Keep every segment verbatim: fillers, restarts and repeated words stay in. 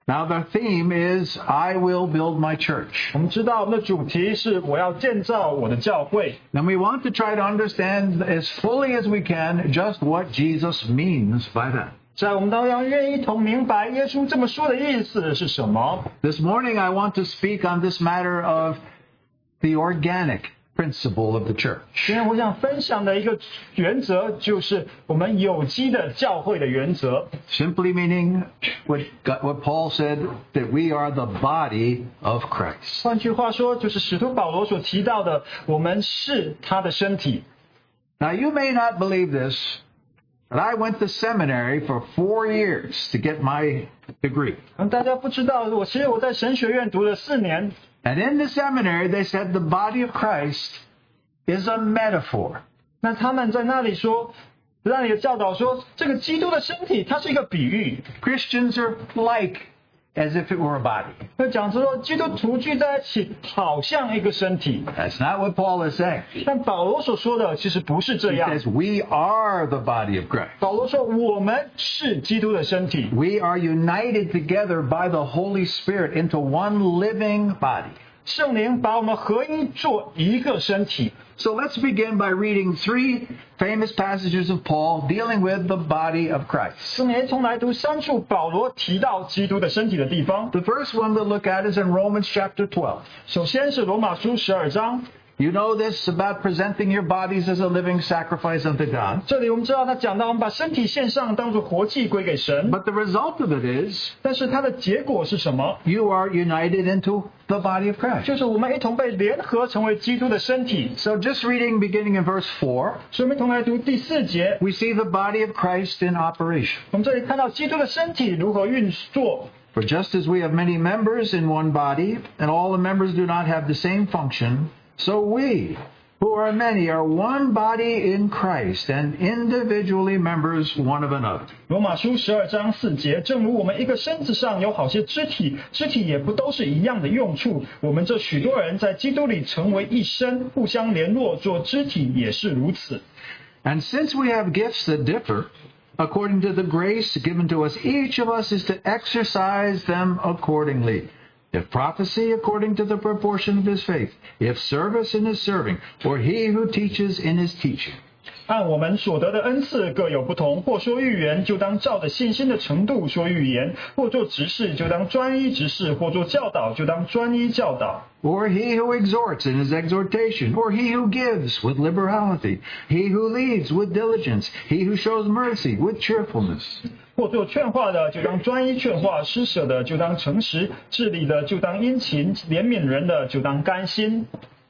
Now the theme is, I will build my church. 我们知道我们的主题是我要建造我的教会。 And we want to try to understand as fully as we can just what Jesus means by that. 在我们当中愿意一同明白耶稣这么说的意思是什么。 This morning I want to speak on this matter of the organic principle of the church. 今天我想分享的一个原则就是我们有机的教会的原则。 Simply meaning what, what Paul said, that we are the body of Christ. 换句话说，就是使徒保罗所提到的，我们是他的身体。 Now you may not believe this, but I went to seminary for four years to get my degree. 嗯，大家不知道，我其实我在神学院读了四年。 And in the seminary, they said the body of Christ is a metaphor. 那他们在那里说，那里的教导说，这个基督的身体它是一个比喻。 Christians are like as if it were a body. 那讲说基督徒聚在一起，好像一个身体。 That's not what Paul is saying. 但保罗所说的其实不是这 He 样。 says we are the body of Christ. 保罗说，我们是基督的身体。 We are united together by the Holy Spirit into one living body. 圣灵把我们合一做一个身体。 So let's begin by reading three famous passages of Paul dealing with the body of Christ. 我们一同来读三处保罗提到基督的身体的地方。 The first one we'll look at is in Romans chapter twelve. 首先是罗马书十二章， You know this about presenting your bodies as a living sacrifice unto God. 这里我们知道他讲到我们把身体献上，当作活祭归给神。 But the result of it is 但是它的结果是什么？ you are united into the body of Christ. 就是我们一同被联合成为基督的身体。 So just reading beginning in verse four, 所以我们一同来读第四节， we see the body of Christ in operation. 我们这里看到基督的身体如何运作。 For just as we have many members in one body, and all the members do not have the same function, so we, who are many, are one body in Christ, and individually members one of another. 罗马书十二章四节，正如我们一个身子上有好些肢体，肢体也不都是一样的用处。我们这许多人在基督里成为一身，互相联络，做肢体也是如此。 And since we have gifts that differ, according to the grace given to us, each of us is to exercise them accordingly. If prophecy, according to the proportion of his faith. If service, in his serving. Or he who teaches, in his teaching. 按我们所得的恩赐各有不同，或说预言，就当照着信心的程度说预言；或做执事，就当专一执事；或做教导，就当专一教导。 Or he who exhorts in his exhortation. Or he who gives with liberality. He who leads with diligence. He who shows mercy with cheerfulness. 或做劝化的，就当专一劝化；施舍的，就当诚实；治理的，就当殷勤；怜悯人的，就当甘心。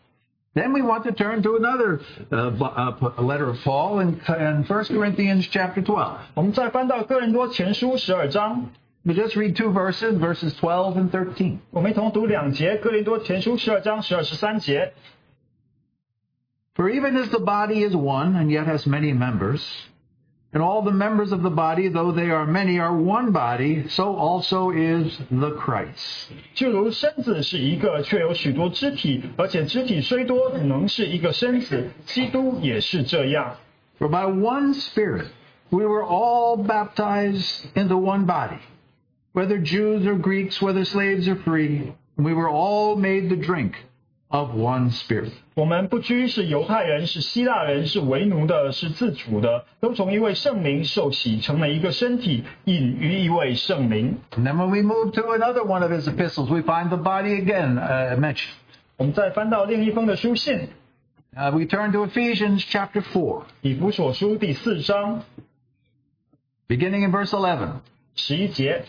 Then we want to turn to another uh, uh, letter of Paul in, in First Corinthians chapter twelve. 我们再翻到哥林多前书十二章， We just read two verses, verses twelve and thirteen. 我们一同读两节。哥林多前书十二章十二十三节。 For even as the body is one and yet has many members, and all the members of the body, though they are many, are one body, so also is the Christ. 就如身子是一个，却有许多肢体，而且肢体虽多，能是一个身子。基督也是这样。 For by one Spirit we were all baptized into one body, whether Jews or Greeks, whether slaves or free, and we were all made to drink of one Spirit. 我们不拘是犹太人，是希腊人，是为奴的，是自主的，都从一位圣灵受洗，成了一个身体，饮于一位圣灵。 And then when we move to another one of his epistles, we find the body again uh, mentioned. 我们再翻到另一封的书信， Uh, we turn to Ephesians chapter four, 以弗所书第四章 beginning in verse eleven. 十一节。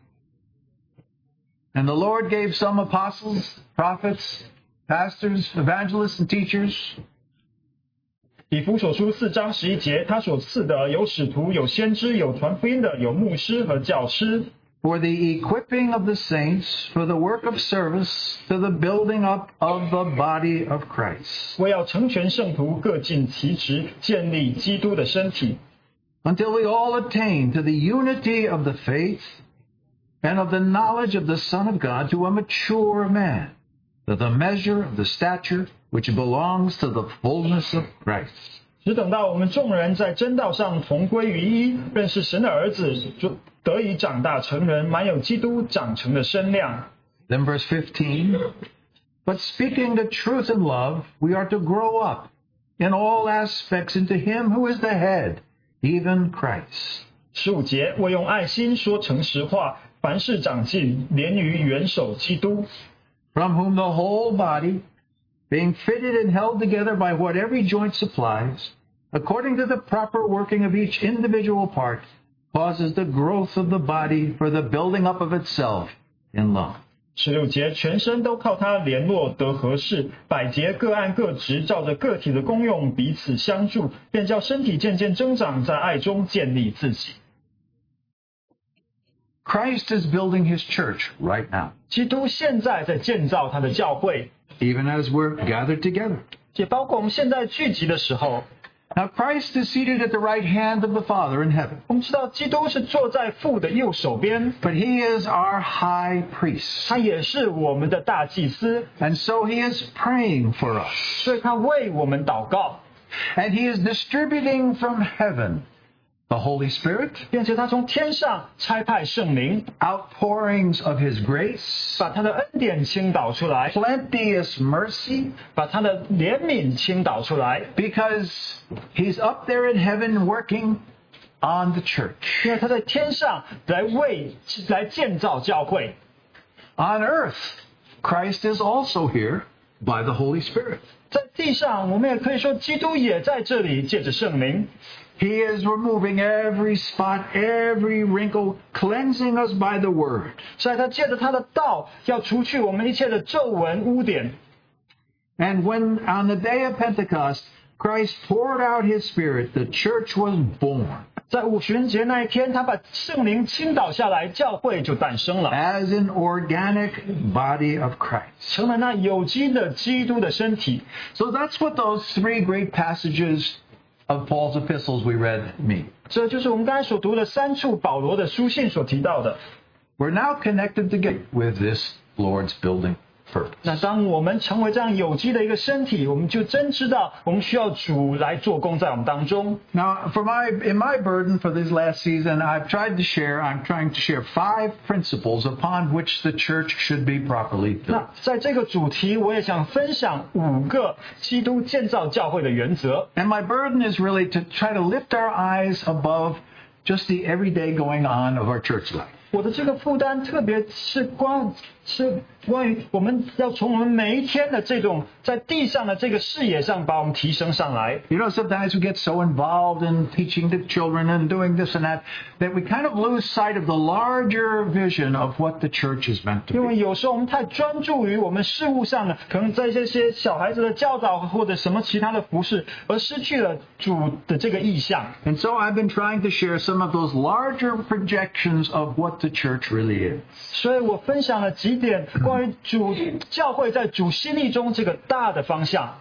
And the Lord gave some apostles, prophets, pastors, evangelists, and teachers. 以弗所书四章十一节，他所赐的有使徒，有先知，有传福音的，有牧师和教师。 For the equipping of the saints, for the work of service, to the building up of the body of Christ, 为要成全圣徒，各尽其职，建立基督的身体， until we all attain to the unity of the faith and of the knowledge of the Son of God, to a mature man, to the measure of the stature which belongs to the fullness of Christ. 只等到我们众人在真道上同归于一，认识神的儿子，就得以长大成人，满有基督长成的身量。 Then verse fifteen, but speaking the truth in love, we are to grow up in all aspects into him who is the head, even Christ. 十五节，为用爱心说诚实话，凡事长进，连于元首基督， From whom the whole body, being fitted and held together by what every joint supplies, according to the proper working of each individual part, causes the growth of the body for the building up of itself in love. 十六节，全身都靠他联络得合适，百节各按各职，照着个体的功用彼此相助，便叫身体渐渐增长，在爱中建立自己。 Christ is building his church right now, 基督现在在建造他的教会， even as we're gathered together. 也包括我们现在聚集的时候。 Now Christ is seated at the right hand of the Father in heaven, 我们知道基督是坐在父的右手边， but he is our high priest. 他也是我们的大祭司， And so he is praying for us. 所以他为我们祷告， And he is distributing from heaven the Holy Spirit, 并且他从天上差派圣灵， outpourings of his grace, 把他的恩典倾倒出来， plenteous mercy, 把他的怜悯倾倒出来， because he's up there in heaven working on the church. 因为他在天上来为来建造教会。 On earth, Christ is also here by the Holy Spirit. 在地上，我们也可以说，基督也在这里，借着圣灵， He is removing every spot, every wrinkle, cleansing us by the word. 所以他借着他的道，要除去我们一切的皱纹污点。 And when on the day of Pentecost, Christ poured out his Spirit, the church was born 在五旬节那一天，他把圣灵倾倒下来，教会就诞生了， as an organic body of Christ. 成了那有机的基督的身体。 So that's what those three great passages of Paul's epistles we read mean. 这就是我们刚才所读的三处保罗的书信所提到的。 We're now connected together with this Lord's building purpose. 那当我们成为这样有机的一个身体，我们就真知道我们需要主来做工在我们当中。 Now, for my in my burden for this last season, I've tried to share. I'm trying to share five principles upon which the church should be properly 那 built. 在这个主题，我也想分享五个基督建造教会的原则。 And my burden is really to try to lift our eyes above just the everyday going on of our church life. 我的这个负担，特别是关是关于我们要从我们每一天的这种在地上的这个视野上，把我们提升上来。 You know, sometimes we get so involved in teaching the children and doing this and that that we kind of lose sight of the larger vision of what the church is meant to 因 be. 为有时候我们太专注于我们事物上呢，可能在这些小孩子的教导或者什么其他的服饰，而失去了主的这个意向。 And so I've been trying to share some of those larger projections of what the church really is. 所以我分享了几点关于主教会在主心意中这个大的方向。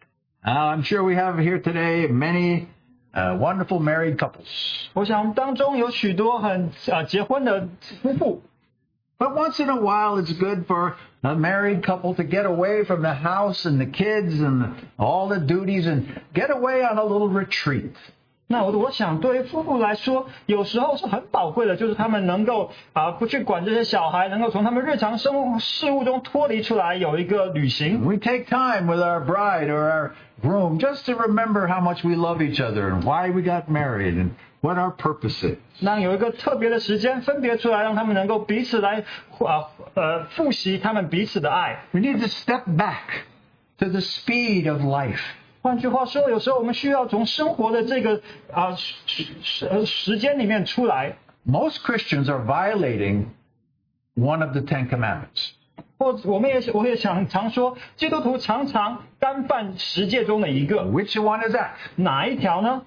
Now, I'm sure we have here today many uh, wonderful married couples. 我想当中有许多很啊结婚的夫妇， But once in a while, it's good for a married couple to get away from the house and the kids and all the duties and get away on a little retreat. 那我我想对于夫妇来说，有时候是很宝贵的，就是他们能够啊不去管这些小孩，能够从他们日常生活事务中脱离出来，有一个旅行。 We take time with our bride or our groom just to remember how much we love each other and why we got married and what our purpose is. 那有一个特别的时间分别出来，让他们能够彼此来啊呃复习他们彼此的爱。 We need to step back to the speed of life. 换句话说，有时候我们需要从生活的这个啊时时时间里面出来。 Most Christians are violating one of the Ten Commandments. 或我们也我也想常说，基督徒常常干犯十诫中的一个， Which one is that? 哪一条呢？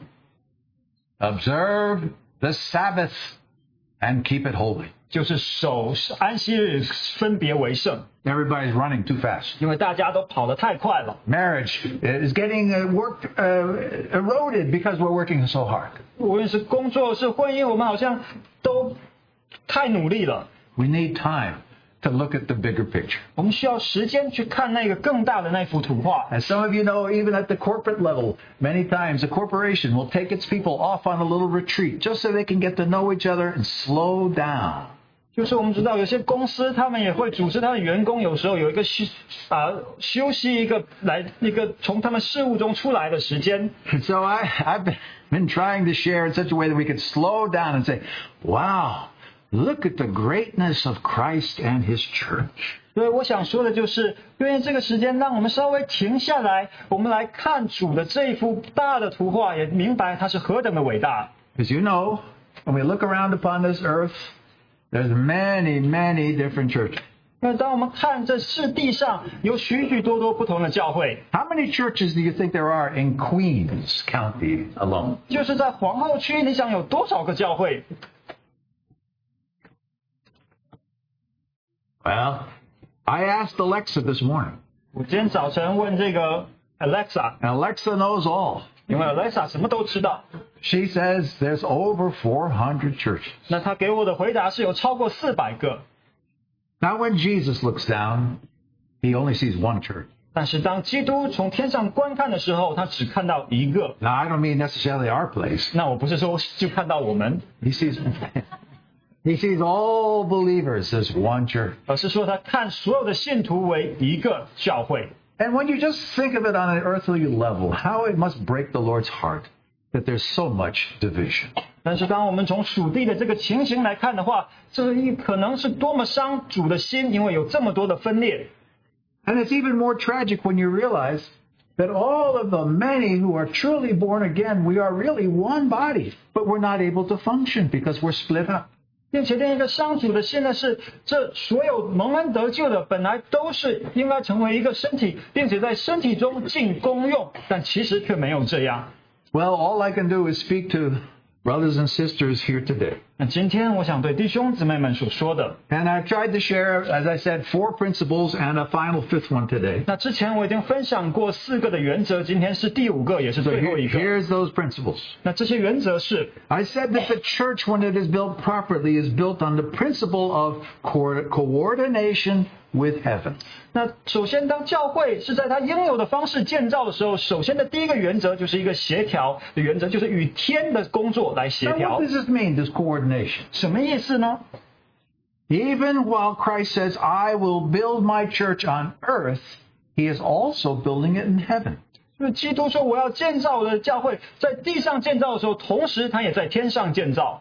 Observe the Sabbath and keep it holy. 就是守安息日，分别为圣。 Everybody's running too fast. 因为大家都跑得太快了。 Marriage is getting uh, work uh, eroded because we're working so hard. 无论是工作是婚姻，我们好像都太努力了。 We need time to look at the bigger picture. 我们需要时间去看那个更大的那幅图画。 As some of you know, even at the corporate level, many times a corporation will take its people off on a little retreat just so they can get to know each other and slow down. 就是我们知道有些公司他们也会组织他的员工，有时候有一个休啊休息一个来一个从他们事务中出来的时间。 And so I, I've been, been trying to share in such a way that we could slow down and say, wow, look at the greatness of Christ and His church. 所以我想说的就是，愿意这个时间让我们稍微停下来，我们来看主的这一幅大的图画，也明白它是何等的伟大。 Because you know, when we look around upon this earth, there's many, many different churches. 因为当我们看这世地上有许许多多不同的教会， How many churches do you think there are in Queens County alone? 就是在皇后区，你想有多少个教会？ Well, I asked Alexa this morning, 我今天早晨问这个 Alexa， and Alexa knows all. 因为 Alexa 什么都知道， She says there's over four hundred churches. 那她给我的回答是有超过四百个。 Now, when Jesus looks down, He only sees one church. 但是当基督从天上观看的时候，他只看到一个。 Now, I don't mean necessarily our place. 那我不是说就看到我们， He sees, He sees all believers as one church. 而是说他看所有的信徒为一个教会。 And when you just think of it on an earthly level, how it must break the Lord's heart that there's so much division. 但是当我们从属地的这个情形来看的话，这一可能是多么伤主的心，因为有这么多的分裂。 And it's even more tragic when you realize that all of the many who are truly born again, we are really one body, but we're not able to function because we're split up. 并且另一个伤主的心呢是，这所有蒙恩得救的本来都是应该成为一个身体，并且在身体中尽功用，但其实却没有这样。 Well, all I can do is speak to brothers and sisters here today. 那今天我想对弟兄姊妹们所说的， And I've tried to share, as I said, four principles and a final fifth one today. 那之前我已经分享过四个的原则，今天是第五个，也是 So 最后 here- 一个。 here's those principles. 那这些原则是， I said that the church, when it is built properly, is built on the principle of co- coordination with heaven. 那首先当教会是在它应有的方式建造的时候，首先的第一个原则就是一个协调的原则，就是与天的工作来协 Now, 调 what。does this mean, this coordination? 什么意思呢？ Even while Christ says, I will build my church on earth, He is also building it in heaven. 就是基督说我要建造我的教会，在地上建造的时候，同时他也在天上建造。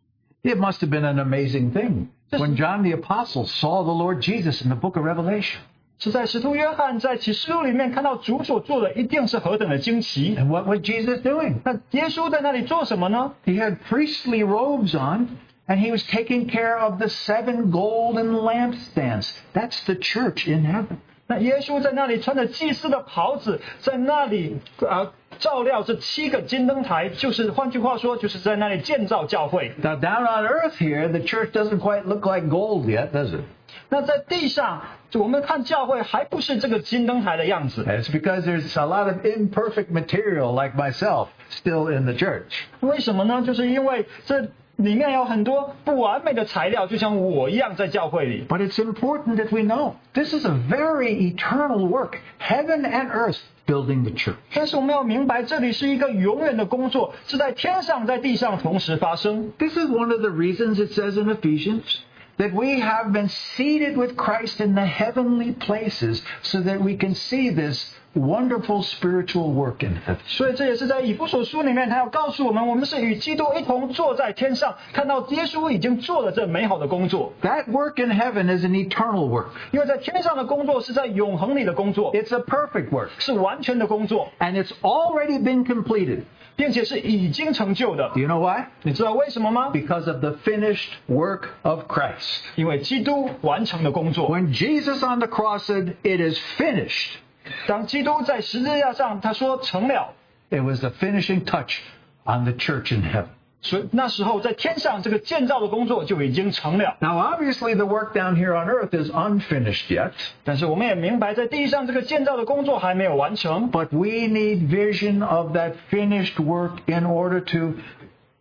It must have been an amazing thing when John the Apostle saw the Lord Jesus in the book of Revelation. 是在使徒约翰在启示录里面看到主所做的，一定是何等的惊奇。 And what was Jesus doing? 那耶稣在那里做什么呢？ He had priestly robes on, and he was taking care of the seven golden lampstands. That's the church in heaven. 那耶稣在那里穿着祭司的袍子，在那里啊、呃、照料这七个金灯台，就是换句话说，就是在那里建造教会。 Now, down on earth here, the church doesn't quite look like gold yet, does it? 那在地上，我们看教会还不是这个金灯台的样子。 It's because there's a lot of imperfect material like myself still in the church. 为什么呢？就是因为这里面有很多不完美的材料，就像我一样在教会里。 But it's important that we know this is a very eternal work, heaven and earth building the church. 但是我们要明白，这里是一个永远的工作，是在天上在地上同时发生。 This is one of the reasons it says in Ephesians that we have been seated with Christ in the heavenly places so that we can see this wonderful spiritual work in heaven. 所以这也是在以弗所书里面，他要告诉我们，我们是与基督一同坐在天上，看到耶稣已经做了这美好的工作。 That work in heaven is an eternal work. 因为在天上的工作是在永恒里的工作， It's a perfect work. 是完全的工作， And it's already been completed. 并且是已经成就的 Do。you know why? 你知道为什么吗？ Because of the finished work of Christ. 因为基督完成的工作。 When Jesus on the cross said, "It is finished," 当基督在十字架上他说成了， it was the finishing touch on the church in heaven. 所以那时候在天上这个建造的工作就已经成了。 Now, obviously, the work down here on earth is unfinished yet, 但是我们也明白，在地上这个建造的工作还没有完成。 but we need vision of that finished work in order to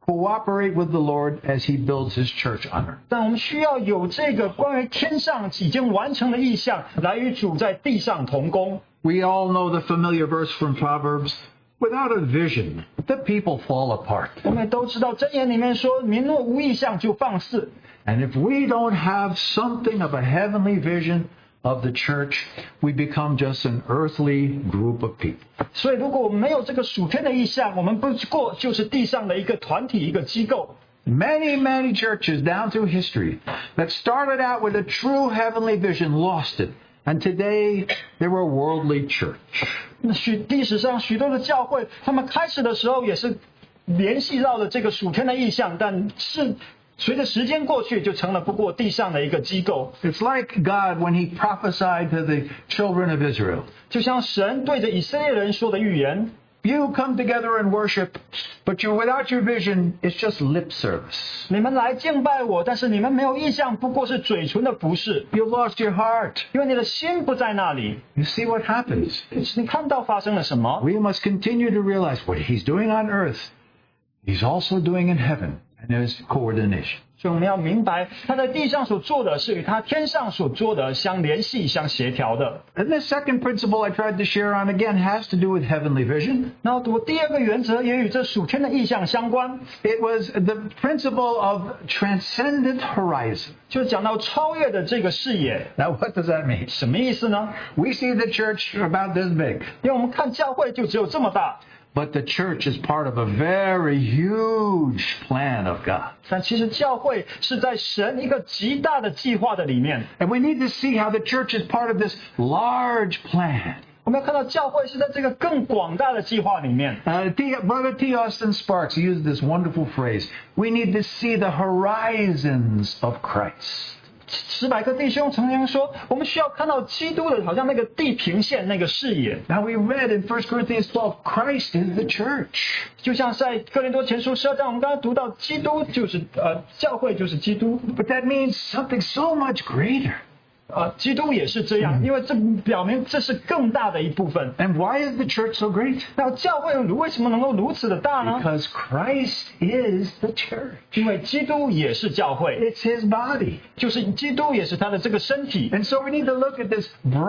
cooperate with the Lord as he builds his church on earth. 但我们需要有这个关于天上已经完成的意象，来与主在地上同工。 We all know the familiar verse from Proverbs, without a vision, the people fall apart. 我们也都知道箴言里面说，民若无意象就放肆。 And if we don't have something of a heavenly vision of the church, we become just an earthly group of people. 所以如果我们没有这个属天的意象，我们不过就是地上的一个团体、一个机构。 Many, many churches down through history that started out with a true heavenly vision lost it. And today, they're a worldly church. 那许历史上许多的教会，他们开始的时候也是联系到了这个属天的意象，但是随着时间过去，就成了不过地上的一个机构。 It's like God when He prophesied to the children of Israel. 就像神对着以色列人说的预言。 You come together and worship, but you without your vision, it's just lip service. 你们来敬拜我，但是你们没有意向，不过是嘴唇的服事。 You've lost your heart. 因为你的心不在那里。 You see what happens? 你看到发生了什么？ We must continue to realize what He's doing on earth, He's also doing in heaven, and there's coordination. 所以我们要明白，他在地上所做的是与他天上所做的相联系、相协调的。 And the second principle I tried to share on again has to do with heavenly vision. 然后我第二个原则也与这属天的意象相关。 It was the principle of transcendent horizon. 就是讲到超越的这个视野。 Now, what does that mean? 什么意思呢？ We see the church about this big. 因为我们看教会就只有这么大。 But the church is part of a very huge plan of God. 但其实教会是在神一个极大的计划的里面。 And we need to see how the church is part of this large plan. 我们要看到教会是在这个更广大的计划里面。 Uh, T, Brother T. Austin Sparks used this wonderful phrase. We need to see the horizons of Christ. 史百克弟兄曾经说，我们需要看到基督的，好像那个地平线那个视野。 Now we read in First Corinthians twelve, Christ is the church. 就像在哥林多前书十二章，我们刚刚读到，基督就是呃，教会就是基督。 But that means something so much greater. 啊，基督也是这样，因为这表明这是更大的一部分。 And why is the church so great? 那教会为什么能够如此的大呢？ Because Christ is the church. 因为基督也是教会， It's His body. 就是基督也是他的这个身体。 And so we need to look at this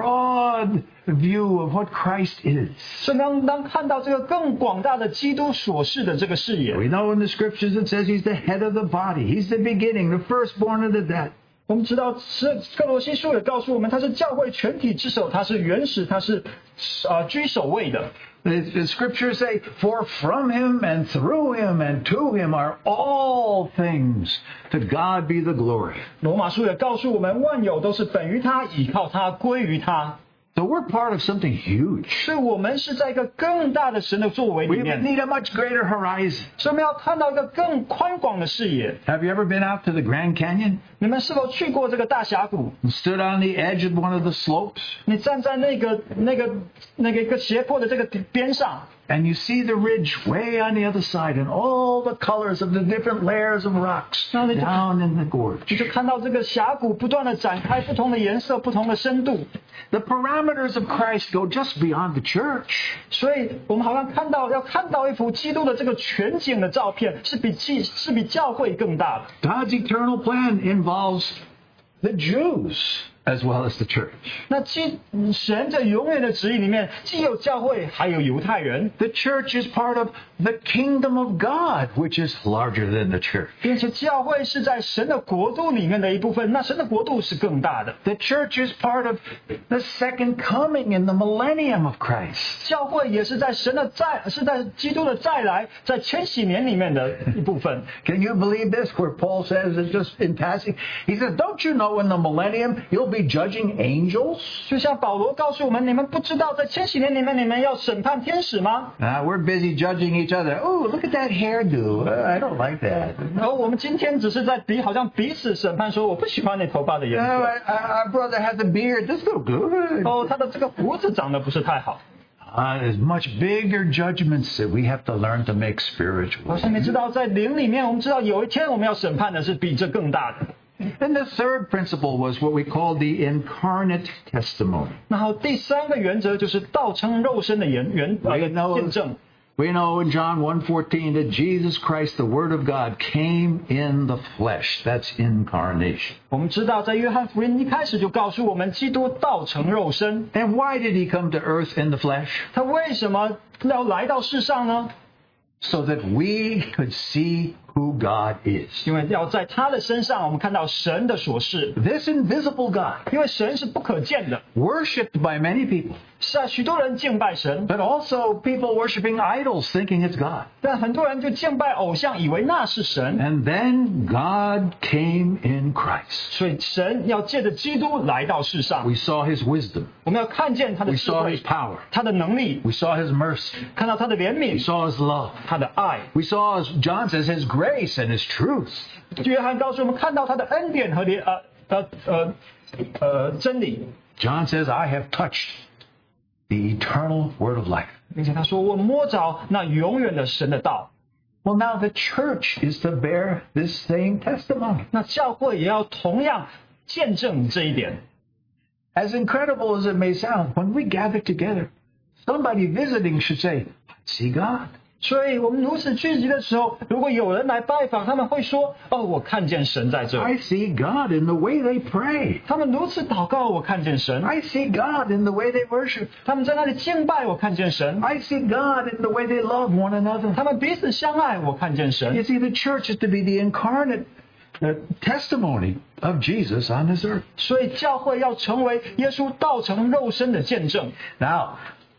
broad view of what Christ is. 所以当当看到这个更广大的基督所示的这个视野， We know in the scriptures it says He's the head of the body. He's the beginning, the firstborn of the dead. 我们知道，是哥罗西书也告诉我们，他是教会全体之首，他是原始，他是啊、呃、居首位的。 The, the scriptures say, For from Him and through Him and to Him are all things. To God be the glory. 罗马书也告诉我们，万有都是本于他，倚靠他，归于他。 So we're part of something huge. 所以我们是在一个更大的神的作为 We 里面， need a much greater horizon. 所以我们要看到一个更宽广的视野。 Have you ever been out to the Grand Canyon 你们是否去过这个大峡谷？ and stood on the edge of one of the slopes? 你站在那个、那个、那个一个斜坡的这个边上， And you see the ridge way on the other side and all the colors of the different layers of rocks No, they- down in the 你 gorge. 就看到这个峡谷不断的展开，不同的颜色，不同的深度。 The parameters of Christ go just beyond the church. 所以我们好像看到，要看到一幅基督的这个全景的照片，是比教是比教会更大的。 God's eternal plan involves the Jews as well as the church. 那既神这永远的旨意里面，既有教会，还有犹太人， The church is part of the kingdom of God, which is larger than the church. 并且教会是在神的国度里面的一部分。那神的国度是更大的。 The church is part of the second coming in the millennium of Christ. 教会也是在神的再，是在基督的再来，在千禧年里面的一部分。 Can you believe this? Where Paul says, it's just in passing, he says, don't you know in the millennium you'll be judging angels? 就像保罗告诉我们，你们不知道在千禧年里面你们要审判天使吗？ Uh, we're busy judging each other. Oh, look at that hairdo. Uh, I don't like that. 然后我们今天只是在彼好像彼此审判，说我不喜欢你头发的颜 No, 色。 I, I, our brother has a beard. That's no good. 哦，他的这个胡子长得不是太好。 Uh, there's much bigger judgments that we have to learn to make spiritual. 我想你知道，在灵里面，我们知道有一天我们要审判的是比这更大的。 And the third principle was what we call the incarnate testimony. 然后第三个原则就是道成肉身的原原呃 We know, 见证。 We know in John one fourteen that Jesus Christ, the Word of God, came in the flesh. That's incarnation. 我们知道，在约翰福音一开始就告诉我们，基督道成肉身。 And why did he come to earth in the flesh? 他为什么要来到世上呢？ So that we could see who God is. 因为要在他的身上，我们看到神的所示。 This invisible God, 因为神是不可见的， worshipped by many people, 是啊，许多人敬拜神， but also people worshiping idols thinking it's God. 但很多人就敬拜偶像，以为那是神。 And then God came in Christ. 所以神要借着基督来到世上， We saw his wisdom. 我们要看见他的 We 智 saw 慧 his、power. 他的能力， We saw his mercy. 看到他的怜 We 悯、 saw his love. 他的爱。 We saw, as John says, his grace and his truth. 约翰告诉我们，看到他的恩典和怜呃呃呃呃真理， John says, I have touched the eternal word of life. 并且他说我摸着那永远的神的道。 Well, now the church is to bear this same testimony. 那教会也要同样见证这一点。 As incredible as it may sound, when we gather together, somebody visiting should say, I see God. 所以我们如此聚集的时候，如果有人来拜访，他们会说：“哦，我看见神在这。” I see God in the way they pray. 他们如此祷告，我看见神； I see God in the way they worship. 他们在那里敬拜，我看见神； I see God in the way they love one another. 他们彼此相爱，我看见 You 神。 see, the church is to be the incarnate uh, testimony of Jesus on this earth. 所以教会要成为耶稣道成肉身的见证。 Now,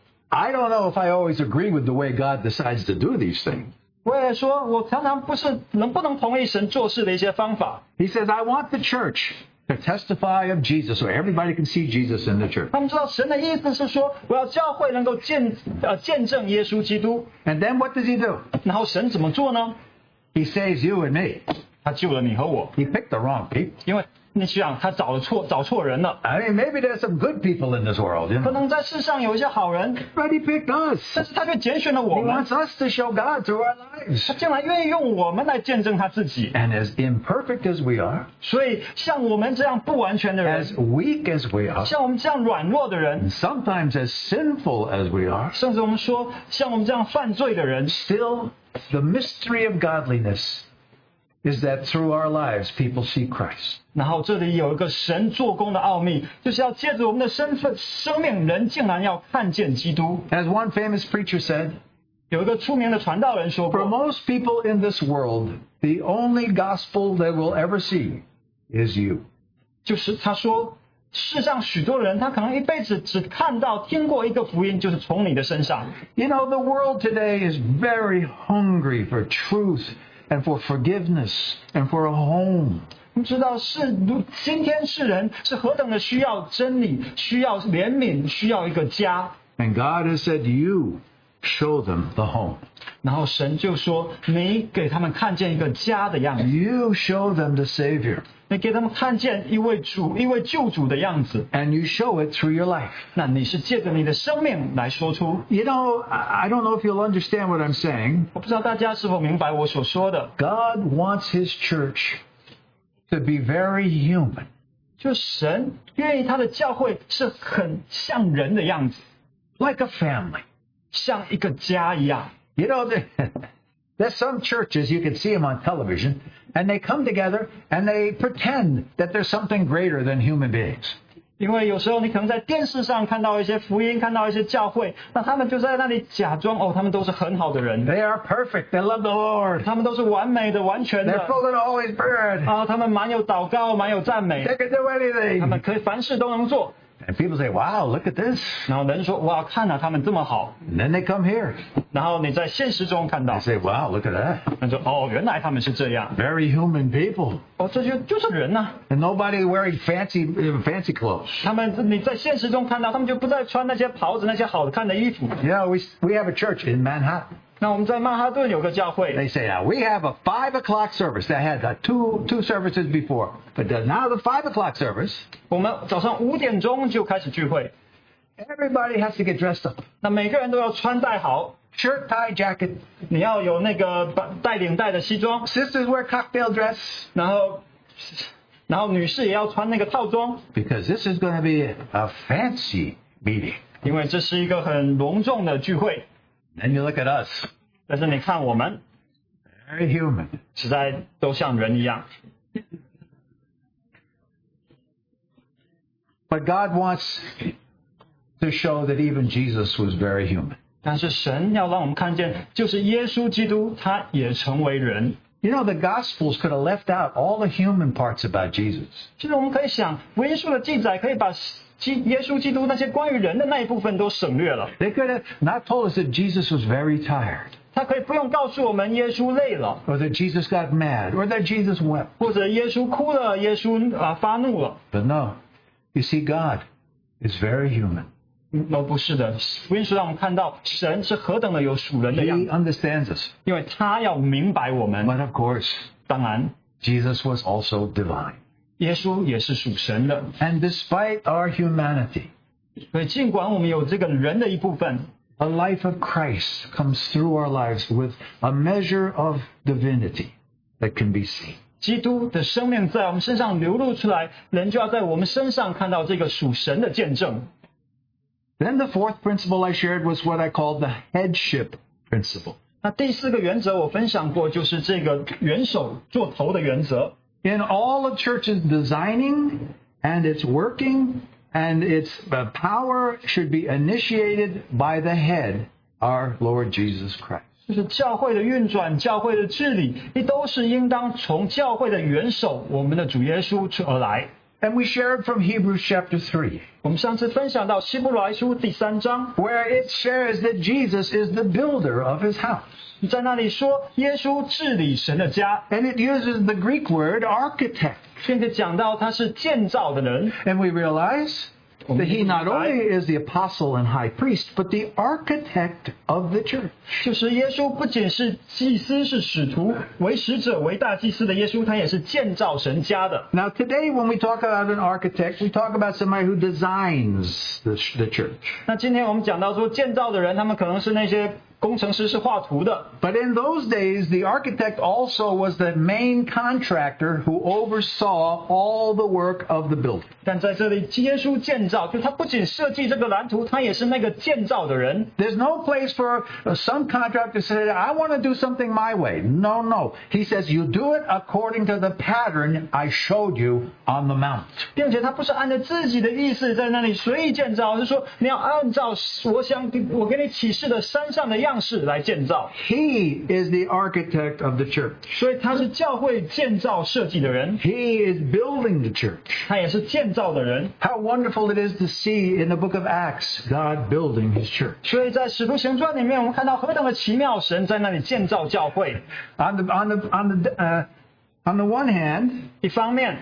I don't know if I always agree with the way God decides to do these things. 我也说，我常常不是能不能同意神做事的一些方法。 He says, I want the church to testify of Jesus so everybody can see Jesus in the church. 他们知道神的意思是说，我要教会能够见呃见证耶稣基督。 And then what does he do? 然后神怎么做呢？ He saves you and me. 他救了你和我， He picked the wrong people. 因为你想他找了错找错人了。 I mean, maybe there's some good people in this world, you 可 know. 能在世上有一些好人， But he picked us. 但是他却拣选了 He 我们， wants us to show God through our lives. 他竟然愿意用我们来见证他自己。 And as imperfect as we are, 所以像我们这样不完全的 as 人， weak as we are, 像我们这样软弱的人， and sometimes as sinful as we are, 甚至我们说像我们这样犯罪的人， still the mystery of godliness is that through our lives people see Christ. 然后这里有一个神做工的奥秘，就是要借着我们的身份、生命，人竟然要看见基督。 As one famous preacher said, 有一个出名的传道人说 for 过， most people in this world, the only gospel they will ever see is you. 就是他说，世上许多人他可能一辈子只看到、听过一个福音，就是从你的身上。 You know, the world today is very hungry for truth and for forgiveness and for a home. 你知道是如今天世人是何等的需要真理，需要怜悯，需要一个家。 And God has said, you show them the home. 然后神就说：“你给他们看见一个家的样子， You show them the Savior. 你给他们看见一位主、一位救主的样子。 And you show it through your life. 那你是借着你的生命来说出。 You know, I I don't know if you'll understand what I'm saying. 我不知道大家是否明白我所说的， God wants His church to be very human. 就神愿意他的教会是很像人的样子， Like a family. 像一个家一样。 You know, there- there's some churches, you can see them on television, and they come together and they pretend that there's something greater than human beings. 因为有时候你可能在电视上看到一些福音，看到一些教会，那他们就在那里假装哦，他们都是很好的人， They are perfect. They love the Lord. 他们都是完美的、完全 They're 的， full of the Holy Spirit. 啊，他们蛮有祷告，蛮有赞美， They can do 他们 anything. 可以凡事都能做。 And people say, wow, look at this. 然后人说哇，看了、他们这么好， And then they come here. 然后你在现实中看到 They，say, wow, look at that. 那就哦，原来他们是这样， Very human people. 哦，这就就是人呐、 And nobody wearing fancy uh, fancy clothes. 他们你在现实中看到，他们就不再穿那些袍子、那些好看的衣服。 You know, we, we have a church in Manhattan. 那我们在曼哈顿有个教会， They say, now, we have a five o'clock service. They had uh, two, two services before. But uh, now the five o'clock service, 我们早上五点钟就开始聚会， everybody has to get dressed up. 那每个人都要穿戴好， Shirt, tie, jacket. 你要有那个带领带的西装， Sisters wear cocktail dress. 然后然后女士也要穿那个套装， Because this is going to be a fancy meeting. 因为这是一个很隆重的聚会。 And you look at us, 但是你看我们， very human. 实在都像人一样。 But God wants to show that even Jesus was very human. 但是神要让我们看见，就是耶稣基督他也成为人。 You know, the Gospels could have left out all the human parts about Jesus. 其实我们可以想，福音书的记载可以把基耶稣基督那些关于人的那一部分都省略了。 They could have not told us that Jesus was very tired, 他可以不用告诉我们耶稣累了， or that Jesus got mad, or that Jesus wept. 或者耶稣哭了，耶稣啊发怒了。 But no, you see, God is very human. no 不是的，福音书让我们看到神是何等的有属人的样 He 子， understands us. 因为他要明白我们。 But of course, 当然， Jesus was also divine. 耶稣也是属神的。 And despite our humanity, 所以尽管我们有这个人的一部分， the life of Christ comes through our lives with a measure of divinity that can be seen. 基督的生命在我们身上流露出来，人就要在我们身上看到这个属神的见证。 Then the fourth principle I shared was what I called the headship principle. 那第四个原则我分享过，就是这个元首做头的原则。 In all of church's designing and its working and its uh, power should be initiated by the head, our Lord Jesus Christ. 就是教会的运转、教会的治理，也都是应当从教会的元首，我们的主耶稣而来。 And we shared from Hebrews chapter three, 我们上次分享到希伯来书第三章， where it shares that Jesus is the builder of his house. 在那里说耶稣治理神的家， And it uses the Greek word architect. 并且讲到他是建造的人。 And we realize that he not only is the apostle and high priest, but the architect of the church. 就是耶稣不仅是祭司，是使徒，为使者、为大祭司的耶稣，他也是建造神家的。 Now today when we talk about an architect, we talk about somebody who designs the, the church. 那今天我们讲到说建造的人，他们可能是那些工程师，是画图的。 But in those days, the architect also was the main contractor who oversaw all the work of the building. 但在这里，耶稣建造，就他不仅设计这个蓝图，他也是那个建造的人。 There's no place for some contractor to say, I want to do something my way. No, no. He says, you do it according to the pattern I showed you on the mount. 并且他不是按照自己的意思在那里随意建造，而是说你要按照我想我给你启示的山上的样式来建造。 He is the architect of the church. 所以他是教会建造设计的人， He is building the church. 他也是建造的人。 How wonderful it is to see in the book of Acts, God building his church. 所以在使徒行传里面，我们看到何等的奇妙，神在那里建造教会。 On the, on the, on the, uh, on the one hand, 一方面，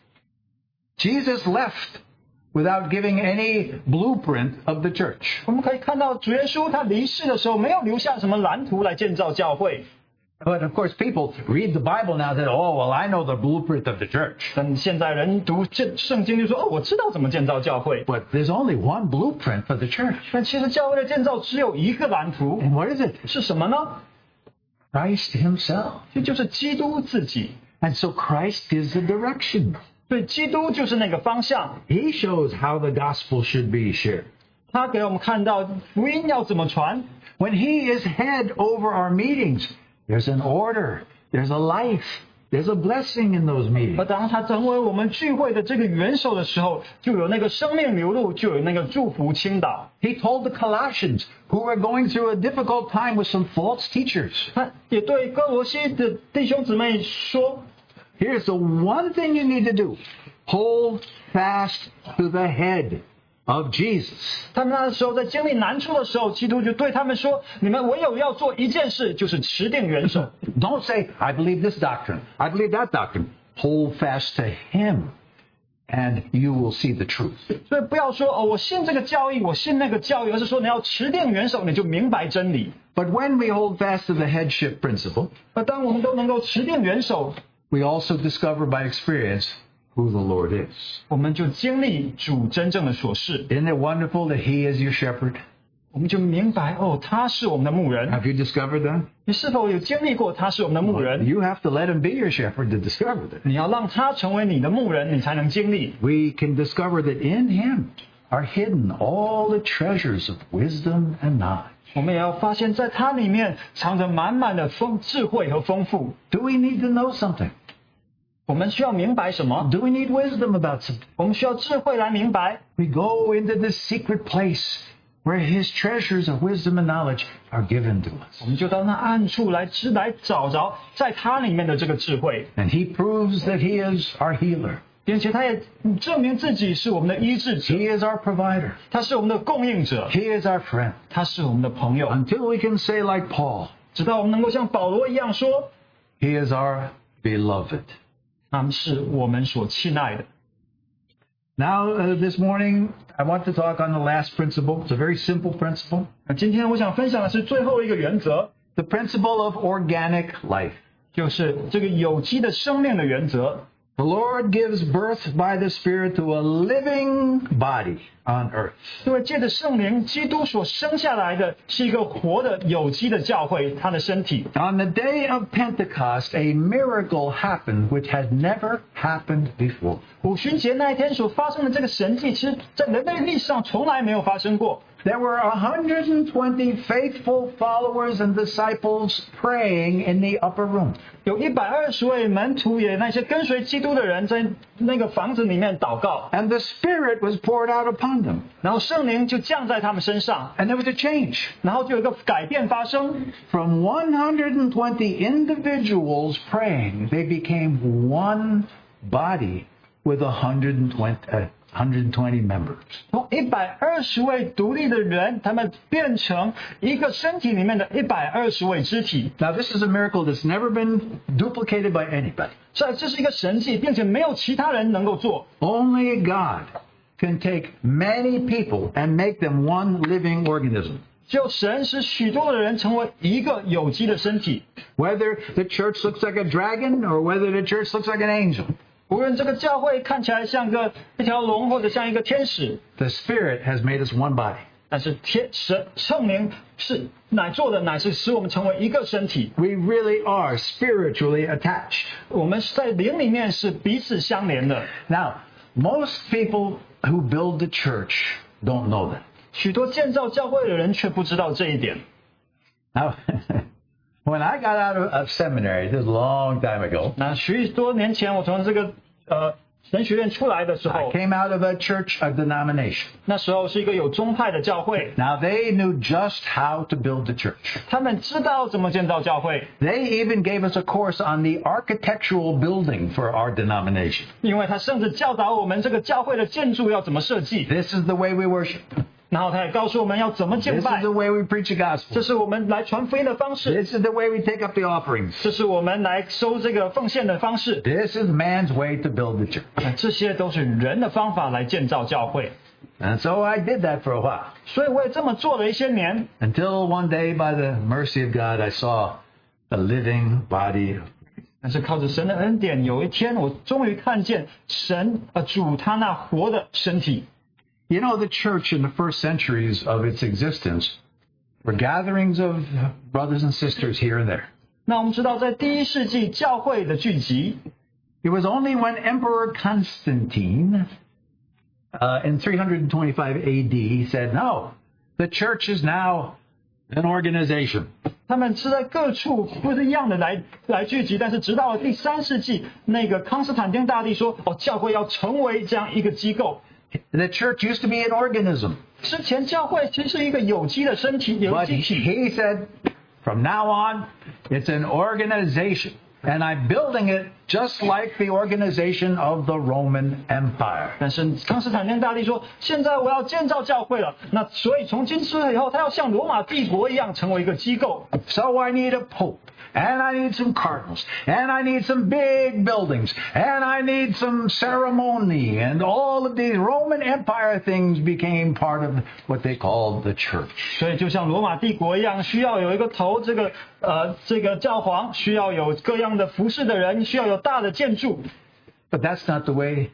Jesus left without giving any blueprint of the church. 我们可以看到主耶稣他离世的时候，没有留下什么蓝图来建造教会。 But of course, people read the Bible now and say, oh, well, I know the blueprint of the church. 但现在人读这圣经就说，哦，我知道怎么建造教会。 But there's only one blueprint for the church. 但其实教会的建造只有一个蓝图， And what is it? 是什么呢？ Christ himself. 这就是基督自己。 And so Christ gives the direction. 所以基督就是那个方向， He shows how the gospel should be shared. 他给我们看到福音要怎么传。 When he is head over our meetings, there's an order, there's a life, there's a blessing in those 而 meetings. 当他成为我们聚会的这个元首的时候，就有那个生命流露，就有那个祝福倾倒。 He told the Colossians, who were going through a difficult time with some false teachers, 他也对哥罗西的弟兄姊妹说， here's the one thing you need to do. Hold fast to the head of Jesus. 他们那时候在经历难处的时候，基督就对他们说：“你们唯有要做一件事，就是持定元首。 Don't say, I believe this doctrine, I believe that doctrine. Hold fast to him, and you will see the truth. ” 所以不要说哦，我信这个教义，我信那个教义，而是说你要持定元首，你就明白真理。 But when we hold fast to the headship principle, 而当我们都能够持定元首， we also discover by experience who the Lord is. 我们就经历主真正的所事， Isn't it wonderful that he is your shepherd? 我们就明白哦，他是我们的牧人。 Have you discovered that? 你是否有经历过他是我们的牧人？ You have to let him be your shepherd to discover that. 你要让他成为你的牧人，你才能经历。 We can discover that in him are hidden all the treasures of wisdom and knowledge. 我们也要发现在它里面藏着满满的丰智慧和丰富。 Do we need to know something? 我们需要明白什么？ Do we need wisdom about something? 我们需要智慧来明白。 We go into this secret place where his treasures of wisdom and knowledge are given to 我 us. 们就到那暗处来知来找着在它里面的这个智慧， And he proves that he is our healer. 并且他也证明自己是我们的医治者， He is our provider. 他是我们的供应者， He is our friend. 他是我们的朋友， Until we can say like Paul, 直到我们能够像保罗一样说， he is our beloved. 他们是我们所亲爱的。 Now, uh, this morning, I want to talk on the last principle. It's a very simple principle. 那今天我想分享的是最后一个原则， The principle of organic life. 就是这个有机的生命的原则。 The Lord gives birth by the Spirit to a living body on earth. 因为借着圣灵，基督所生下来的是一个活的有机的教会，他的身体。 On the day of Pentecost, a miracle happened which had never happened before. 五旬节那一天所发生的这个神迹，其实在人类历史上从来没有发生过。 There were one hundred twenty faithful followers and disciples praying in the upper room. 有一百二十位门徒，也那些跟随基督的人，在那个房子里面祷告， And the Spirit was poured out upon them. 然后圣灵就降在他们身上， And there was a change. 然后就有一个改变发生。 From one hundred twenty individuals praying, they became one body with one hundred twenty, uh, one hundred twenty members. 从一百二十位独立的人，他们变成一个身体里面的一百二十位肢体。 Now, this is a miracle that's never been duplicated by anybody. 所以这是一个神迹，并且没有其他人能够做。 Only God can take many people and make them one living organism. 只有神使许多的人成为一个有机的身体。 Whether the church looks like a dragon or whether the church looks like an angel, 无论这个教会看起来像个一条龙，或者像一个天使， the Spirit has made us one body. 但是天神圣灵是乃做的，乃是使我们成为一个身体。 We really are spiritually attached. 我们在灵里面是彼此相连的。 Now, most people who build the church don't know that. 许多建造教会的人却不知道这一点。 Now, when I got out of, of seminary, this is a long time ago, 那许多年前，我从这个呃神学院出来的时 I 候， came out of a church, a denomination. 那时候是一个有宗派的教会， Now, they knew just how to build the church. 他们知道怎么建造教会， They even gave us a course on the architectural building for our denomination. 因为他甚至教导我们这个教会的建筑要怎么设计， This is the way we worship. 然后他也告诉我们要怎么 This 敬 is 拜 the，way we preach the 这 gospel. 是我们来传福音的方式， This is the way we take up the offerings. 这是我们来收这个奉献的方式。 This is man's way to build the church. 那这些都是人的方法来建造教会， And so I did that for a while. 所以我也这么做了一些年。 Until one day, by the mercy of God, I saw a living body. 但是靠着神的恩典，有一天我终于看见神呃主他那活的身体。 You know, the church in the first centuries of its existence were gatherings of brothers and sisters here and there. 那我们知道，在第一世纪教会的聚集， It was only when Emperor Constantine, uh, in three twenty-five A D, said, no, the church is now an organization. 他们是在各处不一样的来来聚集，但是直到了第三世纪，那个康斯坦丁大帝说，哦，教会要成为这样一个机构。 The church used to be an organism. 之前教会其实是一个有机的身体，有 But 机 he, 体。 he said, from now on, it's an organization. And I'm building it just like the organization of the Roman Empire. 但是康斯坦丁大帝说，现在我要建造教会了，那所以从今之以后，他要像罗马帝国一样成为一个机构。 So I need a pope. And I need some cardinals. And I need some big buildings. And I need some ceremony. And all of these Roman Empire things became part of what they called the church. 所以就像罗马帝国一样，需要有一个头，这个呃这个教皇，需要有各样的服侍的人，需要有大的建筑。 But that's not the way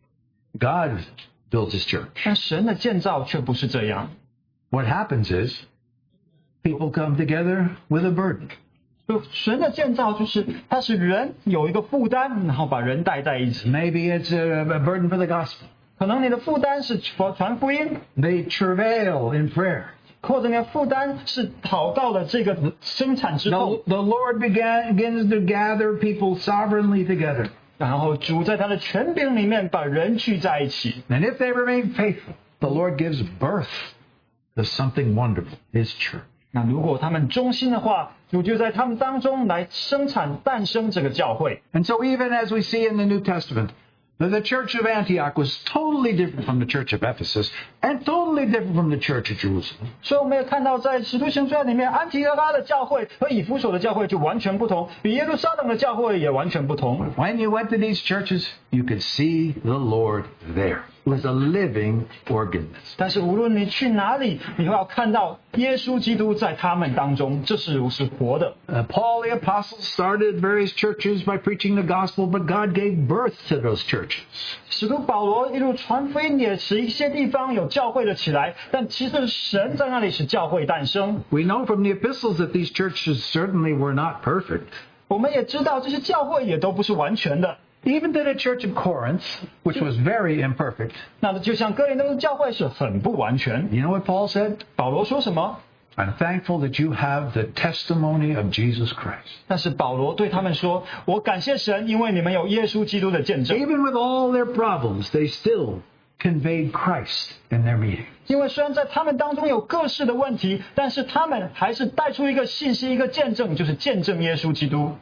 God builds his church. 但神的建造却不是这样。 What happens is people come together with a burden. 就神的建造就是，它是人有一个负担，然后把人带在一起。 Maybe it's a, a burden for the gospel. 可能你的负担是传传福音， They travail in prayer. 或者呢负担是祷告的这个生产之后 The, the Lord began, begins to gather people sovereignly together. 然后主在他的权柄里面把人聚在一起。 And if they remain faithful, the Lord gives birth to something wonderful, His church. 那如果他们忠心的话，主就在他们当中来生产诞生这个教会。 And so even as we see in the New Testament, that the church of Antioch was totally different from the church of Ephesus and totally different from the church of Jerusalem. 所以我们也看到，在使徒行传里面，安提阿拉的教会和以弗所的教会就完全不同，与耶路撒冷的教会也完全不同。 When you went to these churches, you could see the Lord there. It was a living organism. 但是无论你去哪里，你会要看到耶稣基督在他们当中，这是是活的。 Uh, Paul the Apostle started various churches by preaching the gospel, but God gave birth to those churches. 使徒保罗一路传福音，也使一些地方有教会的起来，但其实神在那里使教会诞生。 We know from the epistles that these churches certainly were not perfect. 我们也知道这些教会也都不是完全的。 Even to the church of Corinth, which was very imperfect. 那就像哥林多的教会是很不完全。 You know what Paul said? 保罗说什么？ I'm thankful that you have the testimony of Jesus Christ. 但是保罗对他们说：“我感谢神，因为你们有耶稣基督的见证。 Even with all their problems, they still conveyed Christ in their meetings. 因为虽然在他们当中有各式的问题，但是他们还是带出一个信息、一个见证，就是见证耶稣基督。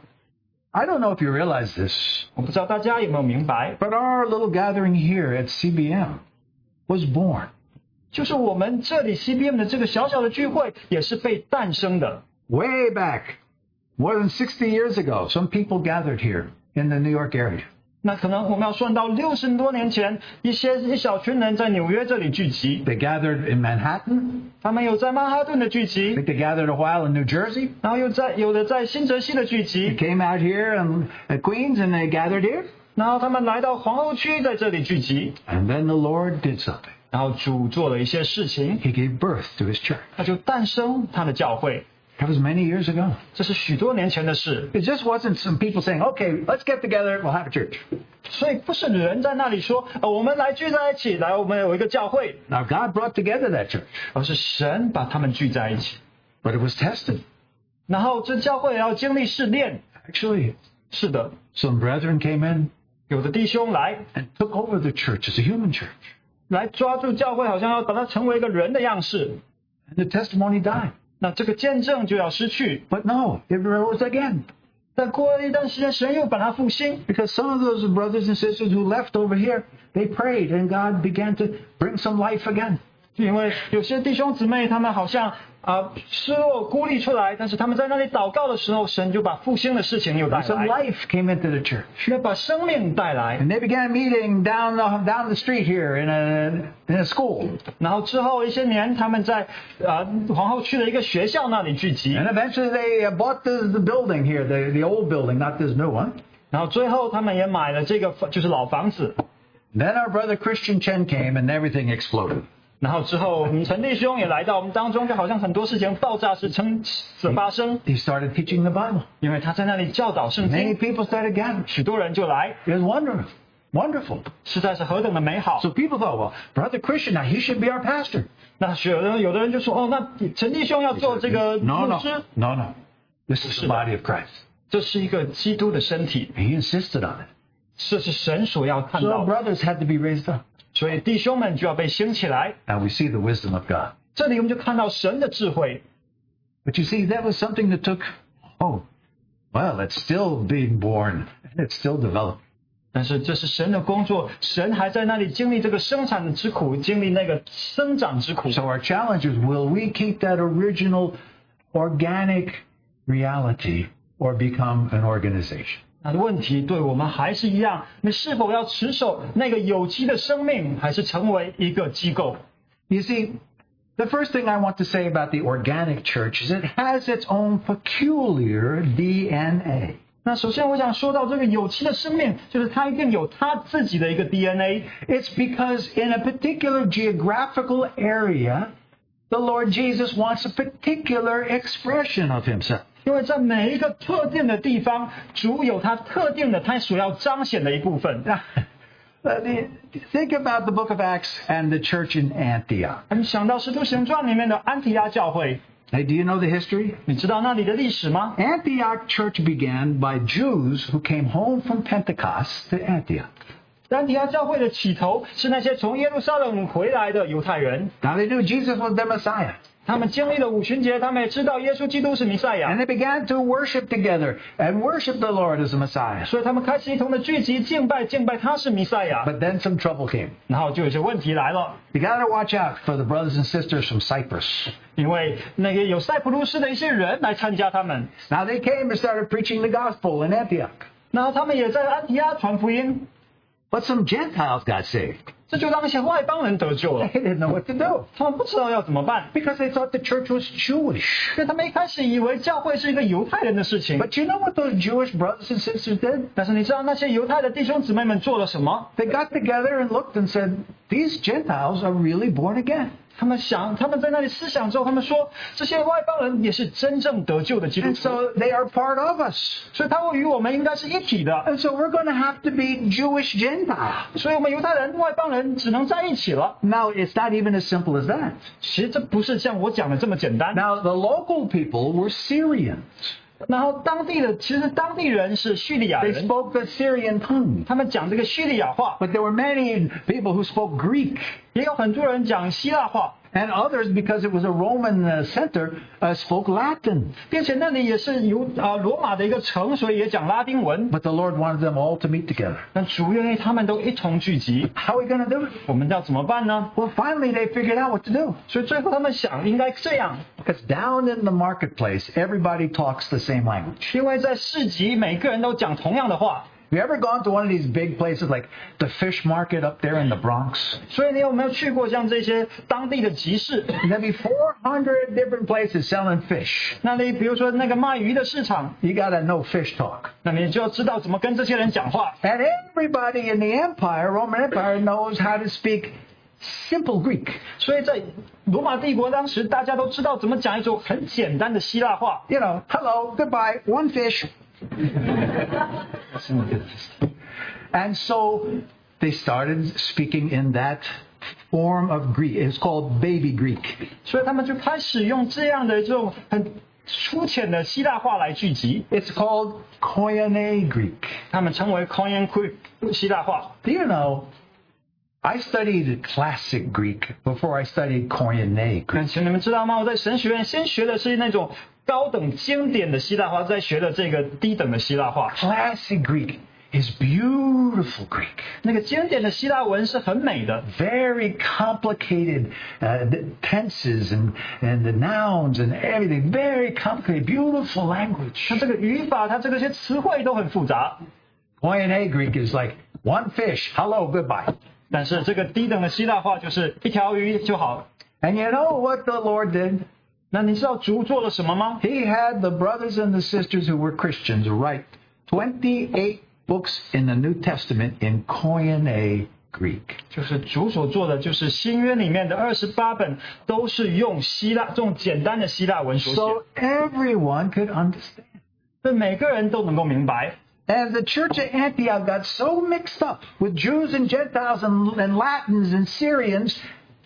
I don't know if you realize this, 我不知道大家有没有明白， but our little gathering here at C B M was born. 就是我们这里 C B M 的这个小小的聚会，也是被诞生的。 Way back, more than sixty years ago, some people gathered here in the New York area. 那可能我们要算到六十多年前，一些一小群人在纽约这里聚集， They gathered in Manhattan. 他们有在曼哈顿的聚 I 集， think they gathered a while in New Jersey. 然后有在有的在新泽西的聚 They 集， came out here and, at Queens and they gathered here. 然后他们来到皇后区，在这里聚集， And then the Lord did something. 然后主做了一些事情， He gave birth to His church. 他就诞生他的教会。 That was many years ago. 这是许多年前的事， It just wasn't some people saying, okay, let's get together, we'll have a church. 所以不是人在那里说，呃，我们来聚在一起，来，我们有一个教会， Now, God brought together that church, 而是神把他们聚在一起。 but it was tested. 然后这教会也要经历试炼， Actually, 是的， some brethren came in 有的弟兄来 and took over the church as a human church. 来抓住教会，好像要把它成为一个人的样式， And the testimony died. 那这个见证就要失去。 But no, it rose again. 但过了一段时间，神又把它复兴， Because some of those brothers and sisters who left over here, they prayed and God began to bring some life again. 因为有些弟兄姊妹他们好像啊、呃、失落孤立出来，但是他们在那里祷告的时候，神就把复兴的事情又带 Some 来， life came into the church. 要把生命带来。 And they began meeting down the, down the street here in a, in a school. 然后之后一些年，他们在啊、呃、皇后区的一个学校那里聚集， And eventually they uh, bought the, the building here, the, the old building, not this new one. 然后最后他们也买了这个就是老房子。 Then our brother Christian Chen came and everything exploded. 然后之后，嗯陈弟兄也来到我们当中，就好像很多事情爆炸式成的发生， He started teaching the Bible. 因为他在那里教导圣 Many 经， people started gathering. 许多人就来， It was wonderful. Wonderful. 实在是何等的美好。 So people thought, well, Brother Christian, now he should be our pastor. 那有的有的人就说，哦，那陈弟兄要做这个 No, 牧 no, 师， no, no. This is the body of Christ. 这是一个基督的身体， And he insisted on it. 这是神所要看 So 到 our 的， brothers had to be raised up. 所以弟兄们就要被兴起来。 And we see the wisdom of God. 这里我们就看到神的智慧， But you see, that was something that took, oh, well, it's still being born. And it's still developing. 但是这是神的工作，神还在那里经历这个生产之苦，经历那个生长之苦。 So our challenge is, will we keep that original organic reality or become an organization? 那问题对我们还是一样，你是否要持守那个有机的生命，还是成为一个机构？ You see, the first thing I want to say about the organic church is it has its own peculiar D N A. 那首先我想说到这个有机的生命，就是它一定有它自己的一个 D N A。 It's because in a particular geographical area, the Lord Jesus wants a particular expression of himself. 因为在每一个特定的地方，主有他特定的他所要彰显的一部分。 Uh, the- think about the book of Acts and the church in Antioch. 你想到《使徒行传》里面的安提亚教会， Hey, do you know the history? 你知道那里的历史吗？ Antioch church began by Jews who came home from Pentecost to Antioch. 安提亚教会的起头是那些从耶路撒冷回来的犹太人， Now they knew Jesus was their Messiah. 他们经历了五旬节，他们也知道耶稣基督是弥赛 And 亚， they began to worship together and worship the Lord as a Messiah. 所以他们开始一同的聚集敬拜，敬拜他是弥赛亚。 But then some trouble came. 然后就有些问题来了， You got to watch out for the brothers and sisters from Cyprus. 因为那个有塞浦路斯的一些人来参加他们， Now they came and started preaching the gospel in Antioch. 然后他们也在安提亚传福音， But some Gentiles got saved. 这就让一些外邦人得救了。 They didn't know what to do 他们不知道要怎么办， because they thought the church was Jewish. 因为他们一开始以为教会是一个犹太人的事情。 But you know what those Jewish brothers and sisters did? 但是你知道那些犹太的弟兄姊妹们做了什么？ They got together and looked and said, these Gentiles are really born again. 他们想，他们在那里思想之后，他们说这些外邦人也是真正得救的基督 And 徒， so they are part of us. 所以他们与我们应该是一体的。 And so we're going to have to be Jewish Gentiles. 所以我们犹太人、外邦人只能在一起了。 Now, it's not even as simple as that. 其实这不是像我讲的这么简单。 Now, the local people were Syrians. 然后当地的，其实当地人是叙利亚 They 人， spoke the Syrian tongue. 他们讲这个叙利亚话， But there were many people who spoke Greek. 也有很多人讲希腊话， And others, because it was a Roman uh, center, uh, spoke Latin. 并且那里也是由啊罗马的一个城，所以也讲拉丁文。 But the Lord wanted them all to meet together. 那主愿意他们都一同聚集， How are we going to do it? 我们要怎么办呢？ Well, finally, they figured out what to do. 所以最后他们想应该这样， Because down in the marketplace, everybody talks the same language. 因为在市集每个人都讲同样的话。 Have you ever gone to one of these big places like the fish market up there in the Bronx? 所以你有没有去过像这些当地的集市？ There'd be four hundred different places selling fish. 那里比如说那个卖鱼的市场， You got to know fish talk. 那你就要知道怎么跟这些人讲话。 And everybody in the empire, Roman Empire, knows how to speak simple Greek. 所以在罗马帝国当时，大家都知道怎么讲一种很简单的希腊话。 You know, hello, goodbye, one fish. And so they started speaking in that form of Greek. It's called baby Greek. 所以他们就开始用这样的这种很粗浅的希腊话来聚集， It's called Koine Greek. 他们称为 Koine Greek 希腊话。 Do you know, I studied classic Greek before I studied Koine 但 Greek. 是你们知道吗？我在神学院先学的是那种高等经典的希腊话，再学的这个低等的希腊话。 Classic Greek is beautiful Greek. 那个经典的希腊文是很美的， Very complicated uh, the tenses and, and the nouns and everything. Very complicated, beautiful language. 它这个语法，它这个些词汇都很复杂。 Koine Greek is like one fish, hello, goodbye. 但是这个低等的希腊话就是一条鱼就好。 And you know what the Lord did? 那你知道主做了什么吗？ He had the brothers and the sisters who were Christians write twenty-eight books in the New Testament in Koine Greek. 就是主所做的，就是新约里面的二十八本都是用希腊这种简单的希腊文所写， So everyone could understand. 所以每个人都能够明白。 And the church at Antioch got so mixed up with Jews and Gentiles and, and Latins and Syrians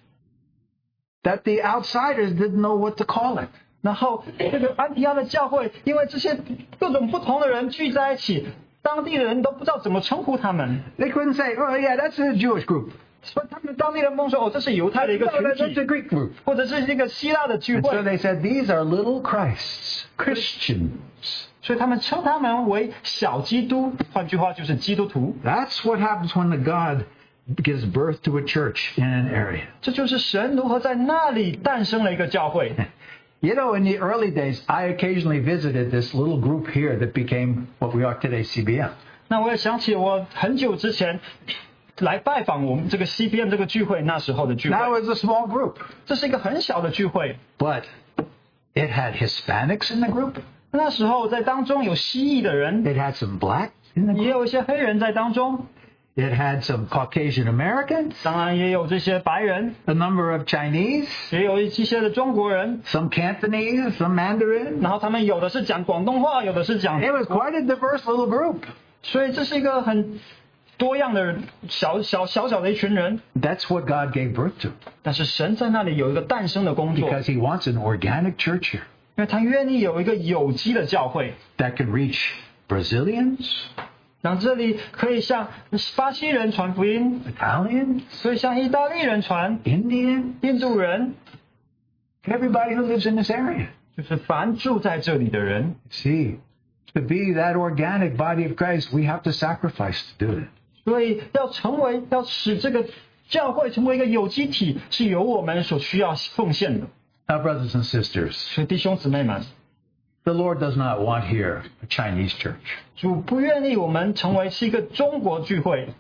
that the outsiders didn't know what to call it. 然后这个安提阿的教会，因为这些各种不同的人聚在一起，当地的人都不知道怎么称呼他们， They couldn't say, oh, yeah, that's a Jewish group. 所以他们当地人梦说，哦，这是犹太的一个 No, 群 that- that's 体 a，Greek group. 或者是这个希腊的聚 And so 会， they said, these are little Christs, Christians. 所以他们称他们为小基督，换句话就是基督徒。 That's what happens when the God gives birth to a church in an area. 这就是神如何在那里诞生了一个教会。 You know, in the early days, I occasionally visited this little group here that became what we are today, C B M. 那我也想起我很久之前来拜访我们这个 C B M 这个聚会，那时候的聚会， Now it's a small group, 这是一个很小的聚会。 but it had Hispanics in the group. 那时候在当中有蜥蜴的人， It had some black in the 也 group. 有一些黑人在当中， It had some Caucasian Americans, 当然也有这些白人， a number of Chinese, 也有一些的中国人。 some Cantonese, some Mandarin. 然后他们有的是讲广东话，有的是讲， It was quite a diverse little group. 所以这是一个很多样的小小小小的一群人。 That's what God gave birth to. 但是神在那里有一个诞生的工作， Because He wants an organic church here 因为他愿意有一个有机的教会， that can reach Brazilians, 让这里可以向巴西人传福音， Italians, 所以向意大利人传， Indian, 印度人， everybody who lives in this area. 就是凡住在这里的人。 See, to be that organic body of Christ, we have to sacrifice to do it. 所以要成为，要使这个教会成为一个有机体，是由我们所需要奉献的。 Now, brothers and sisters, 所以弟兄姊妹们， the Lord does not want here a Chinese church. 主不愿意我们成为是一个中国聚会，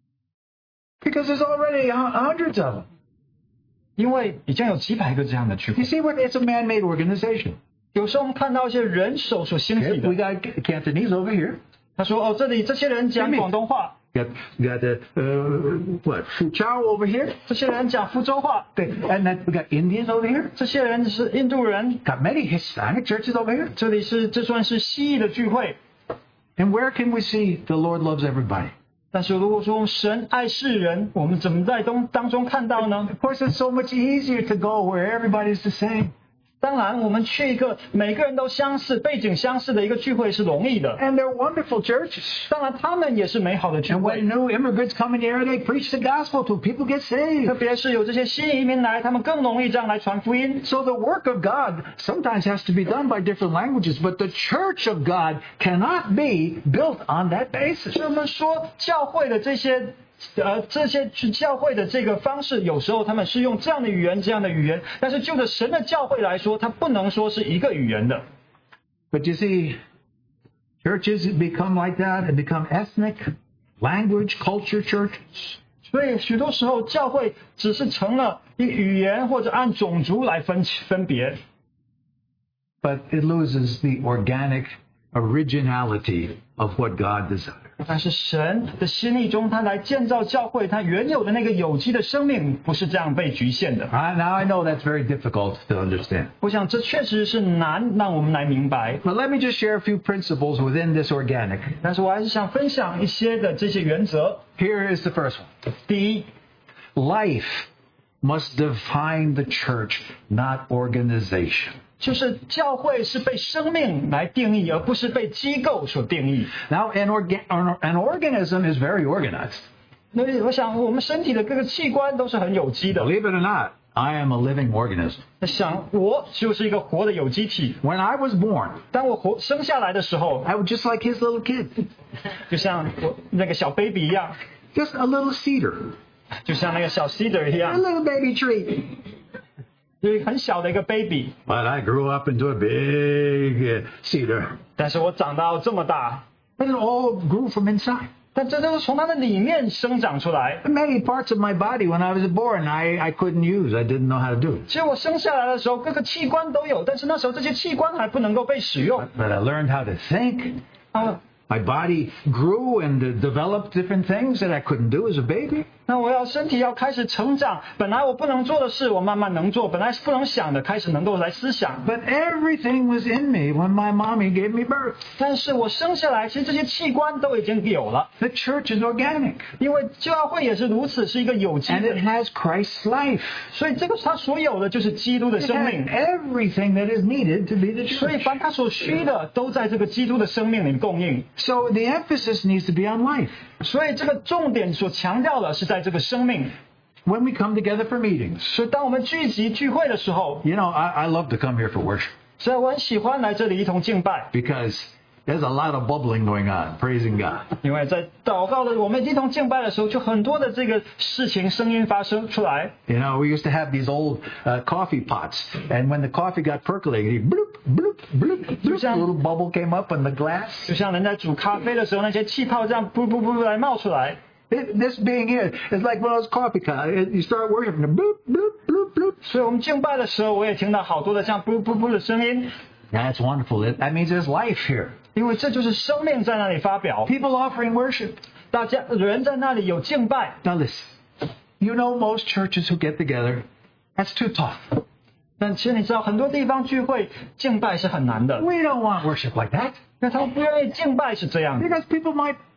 Because there's already hundreds of them. 因为已经有几百个这样的聚 You 会。 see, what it's a man-made organization. 有时候我们看到一些人手所兴起 Okay, we 的， got Cantonese over here. 他说：“哦，这里这些人讲广东话， Got got the uh, what Fuzhou over here. 这些人讲福州话， And then we got Indians over here. 这些人是印度人， Got many Hispanic churches over here. 这里是这算是西裔的聚会。 And where can we see the Lord loves everybody? 但是如果说神爱世人，我们怎么在当当中看到呢？ Of course, it's so much easier to go where everybody's the same. 当然，我们去一个每个人都相似、背景相似的一个聚会是容易的。 And they're wonderful churches. 当然，他们也是美好的聚 And 会 when。new immigrants come in here, they preach the gospel to people get 特 saved. 别是有这些新移民来，他们更容易这样来传福音。 So the work of God sometimes has to be done by different languages, but the church of God cannot be built on that basis. 所以我们说，教会的这些呃这些教会的这个方式，有时候他们是用这样的语言、这样的语言，但是就着神的教会来说，它不能说是一个语言的。 But you see, churches become like that and become ethnic, language, culture churches. 所以许多时候，教会只是成了一个语言或者按种族来分分别。 But it loses the organic originality of what God desired. 但是神的心意中，他来建造教会，他原有的那个有机的生命不是这样被局限的。 Uh, now I know that's very difficult to understand. 我想这确实是难让我们来明白。 But let me just share a few principles within this organic. 但是我还是想分享一些的这些原则。 Here is the first one. 第一， Life must define the church, not organization. 就是教会是被生命来定义，而不是被机构所定义。 Now, an, orga- an organism is very organized. 那我想，我们身体的各个器官都是很有机的。 Believe it or not, I am a living organism. 想我就是一个活的有机体。 When I was born, 当我活生下来的时候， I was just like his little kid, 就像我那个小 baby 一样， just a little cedar, 就像那个小 cedar 一 a 样， little baby tree. 就是很小的一个 baby。 But I grew up into a big uh, cedar. 但是我长到这么大， But it all grew from inside. 但这都是从它的里面生长出来。 Many parts of my body when I was born, I, I couldn't use. I didn't know how to do it. 其实我生下来的时候，各个器官都有，但是那时候这些器官还不能够被使用 But I learned how to think. 啊。 My body grew and uh, developed different things that I couldn't do as a baby. 那我要身体要开始成长，本来我不能做的事，我慢慢能做；本来是不能想的，开始能够来思想。 But everything was in me when my mommy gave me birth. 但是我生下来，其实这些器官都已经有了， The church is organic. 因为教会也是如此，是一个有机 And 的 it，has Christ's life. 所以这个它所有的就是基督的 It 生 has 命。 everything that is needed to be the 所以 church. 凡他所需的，都在这个基督的生命里供应。 So the emphasis needs to be on life. 所以这个重点所强调的是在这个生命。 When we come together for meetings, 所以当我们聚集聚会的时候， you know, I, I love to come here for worship 所以我很喜欢来这里一同敬拜， because there's a lot of bubbling going on, praising God. 因为在祷告的我们一同敬拜的时候，就很多的这个事情声音发生出来。 You know, we used to have these old uh, coffee pots, and when the coffee got percolating, bloop, bloop, bloop, bloop, a little bubble came up in the glass. 就像人在煮咖啡的时候，那些气泡这样噗噗噗来冒出来。 It, this being here is like one of those coffee cups. You start worshiping, bloop, bloop, bloop, bloop. 所以我们敬拜的时候，我也听到好多的这样噗噗噗的声音， That's wonderful. That that means there's life here. 因为这就是生命在那里发表。 People offering worship. 大家人在那里有敬拜。 Now listen, you know most churches who get together, that's too tough. 但其实你知道，很多地方聚会敬拜是很难的， We don't want worship like that 因为他们不愿意敬拜是这样的。 because people might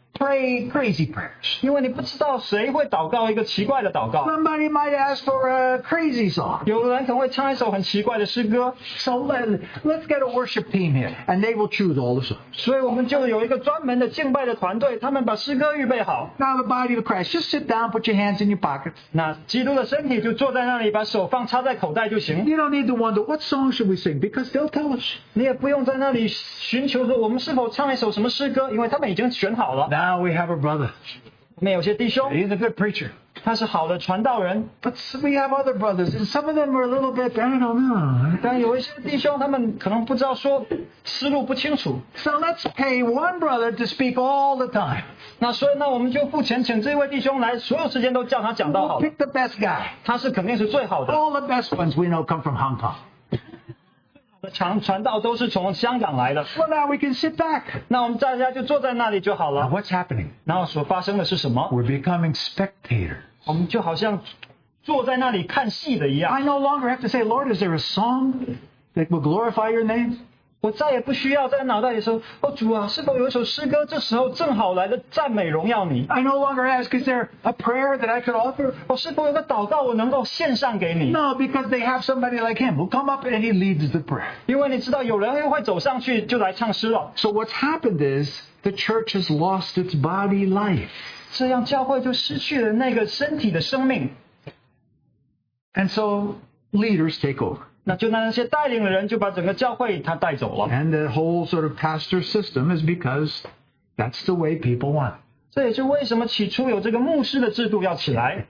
pray crazy prayers. 因为你不知道谁会祷告一个奇怪的祷告。 Somebody might ask for a crazy song. 有人可能会唱一首很奇怪的诗歌， So let, let's get a worship team here, and they will choose all the songs. 所以我们就有一个专门的敬拜的团队，他们把诗歌预备好。 Now the body of Christ, just sit down, put your hands in your pockets. 那基督的身体就坐在那里，把手放插在口袋就行。 You don't need to wonder, what song should we sing? Because they'll tell us. 你也不用在那里寻求说我们是否唱一首什么诗歌，因为他们已经选好了。 Now we have a brother. 我们有些弟兄， He's a good preacher. 他是好的传道人， But we have other brothers, and some of them are a little bit, I don't know. 但有一些弟兄他们可能不知道说思路不清楚。 So let's pay one brother to speak all the time. 那所以呢，我们就付钱请这位弟兄来，所有时间都叫他讲道 We'll 好了。 pick the best guy. 他是肯定是最好的。 All the best ones we know come from Hong Kong. 传传道都是从香港来的。 Well, now we can sit back. 那我们大家就坐在那里就好 Now 了。 what's happening? 然后所发生的是什么？ We're becoming spectators. 我们就好像坐在那里看戏的一样。 I no longer have to say, Lord, is there a song that will glorify your name? 我再也不需要在脑袋里说：“哦，主啊，是否有一首诗歌，这时候正好来的赞美荣耀你？ I no longer ask, is there a prayer that I could offer? 我是否有个祷告我能够献上给你？ No, because they have somebody like him who come up and he leads the prayer. 因为你知道有人又会走上去就来唱诗了。 So what's happened is the church has lost its body life. 这样教会就失去了那个身体的生命， And so leaders take over. 那就那些带领的人就把整个教会他带走了。 And the whole sort of pastor system is because that's the way people want. 这也是为什么起初有这个牧师的制度要起来。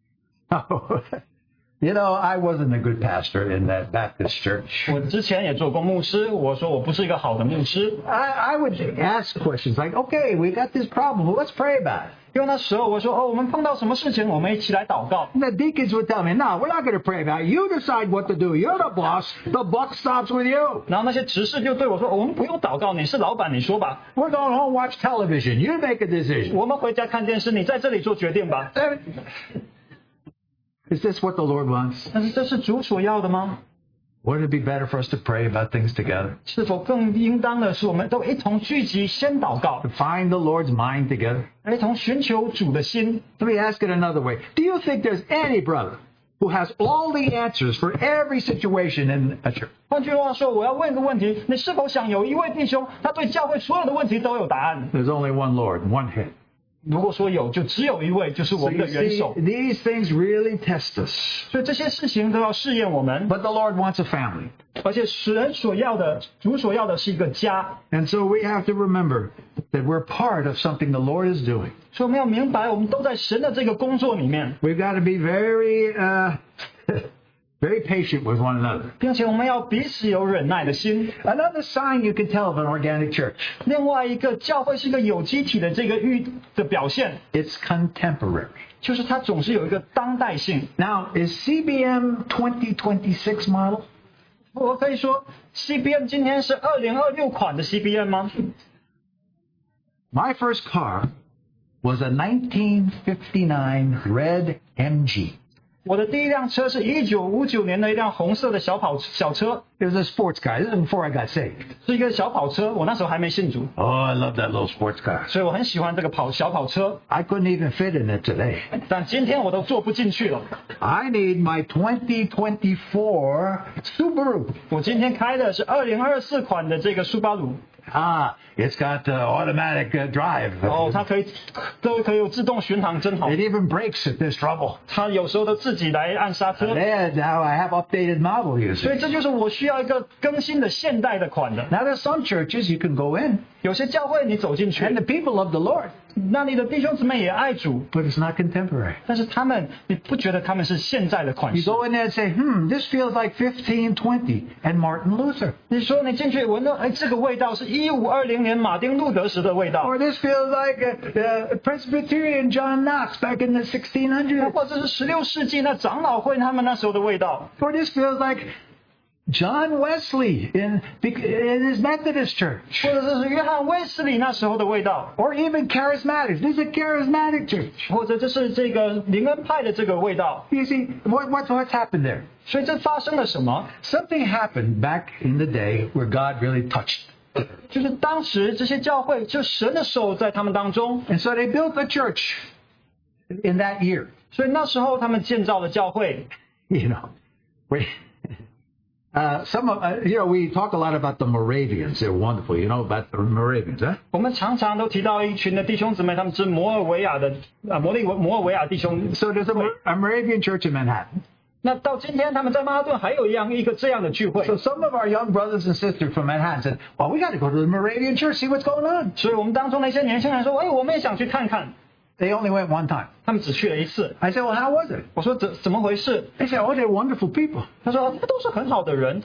You know, I wasn't a good pastor in that Baptist church. 我之前也做过牧师，我说我不是一个好的牧师， I, I would ask questions like, okay, we got this problem. Let's pray about it. 因为那时候我说哦，我们碰到什么事情，我们一起来祷告。 And the deacons would tell me, no, we're not going to pray about it. You decide what to do. You're the boss. The buck stops with you. 然后那些执事就对我说：“我们不用祷告，你是老板，你说吧。 We're going home watch television. You make a decision. 我们回家看电视，你在这里做决定吧。 Is this what the Lord wants? ” 但是这是主所要的吗？ Wouldn't it be better for us to pray about things together? 是否更应当的是，我们都一同聚集，先祷告 To，find the Lord's mind together? 一同寻求主的心？ Let me ask it another way. Do you think there's any brother who has all the answers for every situation in a church? 换句话说，我要问一个问题：你是否想有一位弟兄，他对教会所有的问题都有答案？ There's only one Lord, one head. 如果说有，就只有一位，就是我 So 们 you 的元 see, 首。 these things really test us. 所以这些事情都要试验我们， But the Lord wants a family. 而且神所要的，主所要的是一个家。 And so we have to remember that we're part of something the Lord is doing. 所以我们要明白，我们都在神的这个工作里面， We've got to be very, uh, very patient with one another. 并且我们要彼此有忍耐的心。 Another sign you can tell of an organic church, 另外一个，教会是一个有机体的这个预的表现， it's contemporary. 就是它总是有一个当代性。 Now, is C B M twenty twenty-six model? 我可以说 C B M 今天是二零二六款的 C B M 吗？ My first car was a nineteen fifty-nine red M G. 我的第一辆车是一九五九年的一辆红色的小跑小车， It was a sports car. This is before I got saved. 是一个小跑车。我那时候还没信主， Oh, I love that little sports car. 所以我很喜欢这个跑小跑车。 I couldn't even fit in it today. 但今天我都坐不进去了。 I need my twenty twenty-four Subaru. 我今天开的是二零二四款的这个苏巴鲁。 Ah, it's got uh, automatic uh, drive. 哦，它可以都可以有自动巡航，真好。 It even brakes if there's trouble. 它有时候都自己来按刹车。 Yeah, now I have updated model 所 using. 以这就是我需要一个更新的现代的款的。 Now there's some churches you can go in, 有些教会你走进 and 去， the people love the Lord, 那里的弟兄姊妹也爱主， but it's not contemporary. 但是他们你不觉得他们是现在的款 You 式？ go in there and say, hmm, this feels like fifteen twenty and Martin Luther. 你说你进去闻到，哎，这个味道是一五二零年马丁路德时的味道， Or this feels like uh, uh, Presbyterian John Knox back in the sixteen hundreds. 或者是十六世纪那长老会他们那时候的味道， Or this feels like John Wesley in, in his Methodist church. 或者是约翰卫斯理那时候的味道， Or even charismatics. This is a charismatic church. 或者这是这个灵恩派的这个味道。 You see, what, what, what's happened there? 所以这发生了什么？ Something happened back in the day where God really touched 就是当时这些教会，就神的手在他们当中。 And so they built a church in that year. 所以那时候他们建造了教会。 You know, we, uh, some of, uh, you know, we talk a lot about the Moravians. They're wonderful. You know about the Moravians, huh? 我们常常都提到一群的弟兄姊妹，他们是摩尔维亚的啊，摩利摩尔维亚弟兄。 So there's a, a Moravian church in Manhattan. 那到今天，他们在曼哈顿还有一样一个这样的聚会。 So some of our young brothers and sisters from Manhattan said, "Well, we got to go to the Moravian church, see what's going on." 所以我们当中的一些年轻人说：“哎，我们也想去看看。” They only went one time. 他们只去了一次。 I said, "Well, how was it?" 我说：“怎怎么回事？” They said, "Oh, they're wonderful people." 他说：“他都是很好的人。”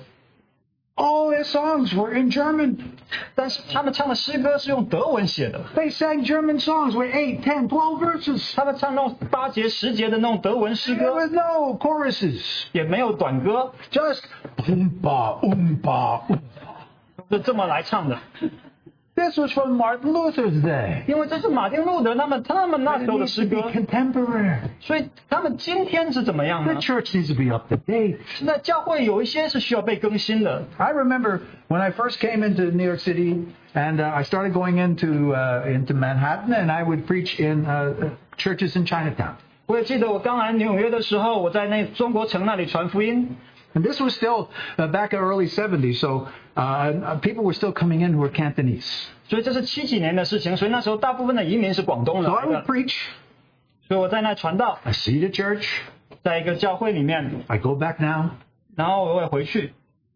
All their songs were in German. 但是他们唱的诗歌是用德文写的。 They sang German songs with eight, ten, twelve verses. 他们唱那种八节、十节的那种德文诗 There 歌， was no choruses. 也没有短歌， Just oompa, oompa, oompa. 就这么来唱的。 This was from Martin Luther's day. 因为这是马丁路德他们他们那 It 时候的 needs 诗 to be 歌， contemporary. 所以他们今天是怎么样 The 呢？ church needs to be up to date. 现在教会有一些是需要被更新的。 I remember when I first came into New York City, and uh, I started going into uh, into Manhattan, and I would preach in uh, churches in Chinatown. 我也记得我刚来纽约的时候，我在那中国城那里传福音。 And this was still uh, back in the early seventies, so uh, people were still coming in who were Cantonese. 所以这是七几年的事情，所以那时候大部分的移民是广东 So I 来 would 的， preach. 所以我在那传道， I see the church. 在一个教会里面， I go back now. 然后我也回去。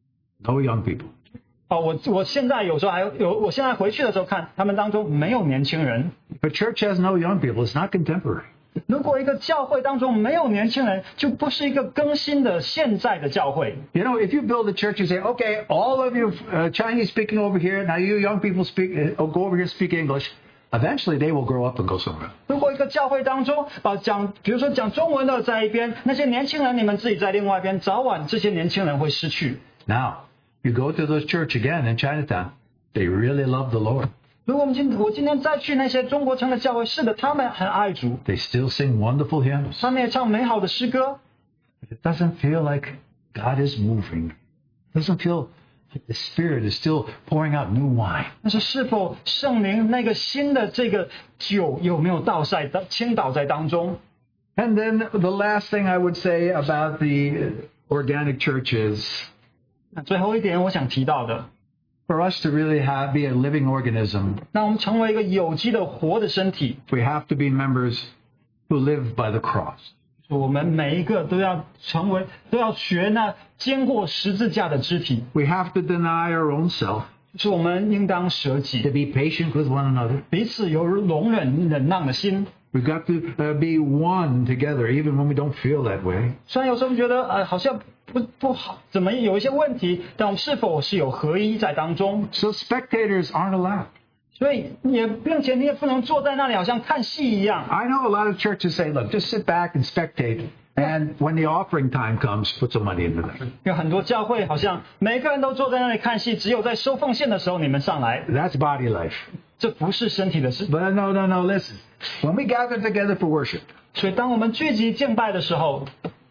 No young people. 哦，我我现在有时候还有，我现在回去的时候看，他们当中没有年轻人。 If a church has no young people, it's not contemporary. 如果一个教会当中没有年轻人，就不是一个更新的现在的教会。 You know, if you build a church, you say, okay, all of you uh, Chinese speaking over here, now you young people speak, uh, go over here speak English. Eventually, they will grow up and go somewhere. 如果一个教会当中把讲，比如说讲中文的在一边，那些年轻人你们自己在另外一边，早晚这些年轻人会失去。 Now, you go to those church again in Chinatown, they really love the Lord. 如果我们今我今天再去那些中国城的教会，是的，他们很爱主， They still sing wonderful hymns. 他们也唱美好的诗歌， But it doesn't feel like God is moving. It doesn't feel like the Spirit is still pouring out new wine. 但是是否圣灵那个新的这个酒有没有倒在倾倒在当中？ And then the last thing I would say about the organic church is 那最后一点我想提到的， for us to really have, be a living organism, 那我们成为一个有机的活的身体， we have to be members who live by the cross. 我们每一个都要成为，都要学那经过十字架的肢体， We have to deny our own self, 就是我们应当舍 to 己， be patient with one another. 彼此有容忍忍让的心。 We've got to uh, be one together, even when we don't feel that way. 虽然有时候觉得呃好像不不好，怎么有一些问题，但我们是否是有合一在当中？ So spectators aren't allowed. 所以也并且你也不能坐在那里好像看戏一样。 I know a lot of churches say, look, just sit back and spectate. And when the offering time comes, put some money into that. 有很多教会好像每个人都坐在那里看戏，只有在收奉献的时候你们上来， That's body life. 这不是身体的事。 But no, no, no, listen. When we gather together for worship, 所以当我们聚集敬拜的时候，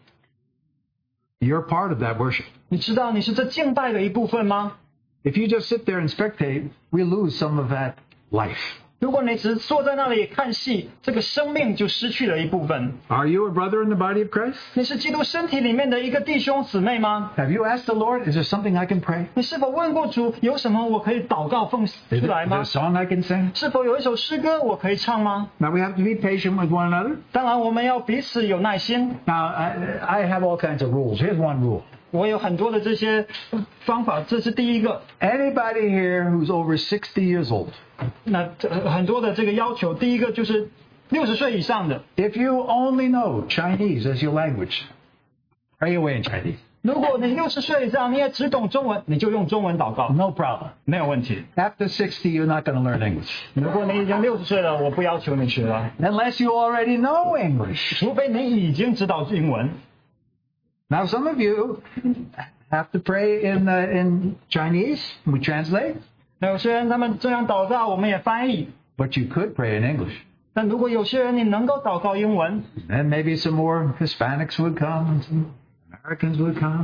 you're part of that worship. 你知道你是这敬拜的一部分吗？ If you just sit there and spectate, we lose some of that life. 如果你只是坐在那里看戏，这个生命就失去了一部分。 Are you a brother in the body of Christ? 你是基督身体里面的一个弟兄姊妹吗？ Have you asked the Lord, is there something I can pray? 你是否问过主，有什么我可以祷告奉 Is 出 there, 来 is there 吗 a？song I can sing? 是否有一首诗歌我可以唱吗？ Now we have to be patient with one another. 当然，我们要彼此有耐心。 Now, I, I have all kinds of rules. Here's one rule. 我有很多的这些方法，这是第一个。 Anybody here who's over sixty years old, 那呃很多的这个要求，第一个就是六十岁以上的。 if you only know Chinese as your language, pray away in Chinese. 如果你六十岁以上，你也只懂中文，你就用中文祷告， No problem. 没有问题。 After sixty, you're not going to learn English. 如果你已经六十岁了，我不要求你学了， Unless you already know English. 除非你已经知道英文。 Now, some of you have to pray in, uh, in Chinese. We translate. 那有些人他们这样祷告，我们也翻译。 But you could pray in English. 但如果有些人你能够祷告英文， Then maybe some more Hispanics would come and some Americans would come.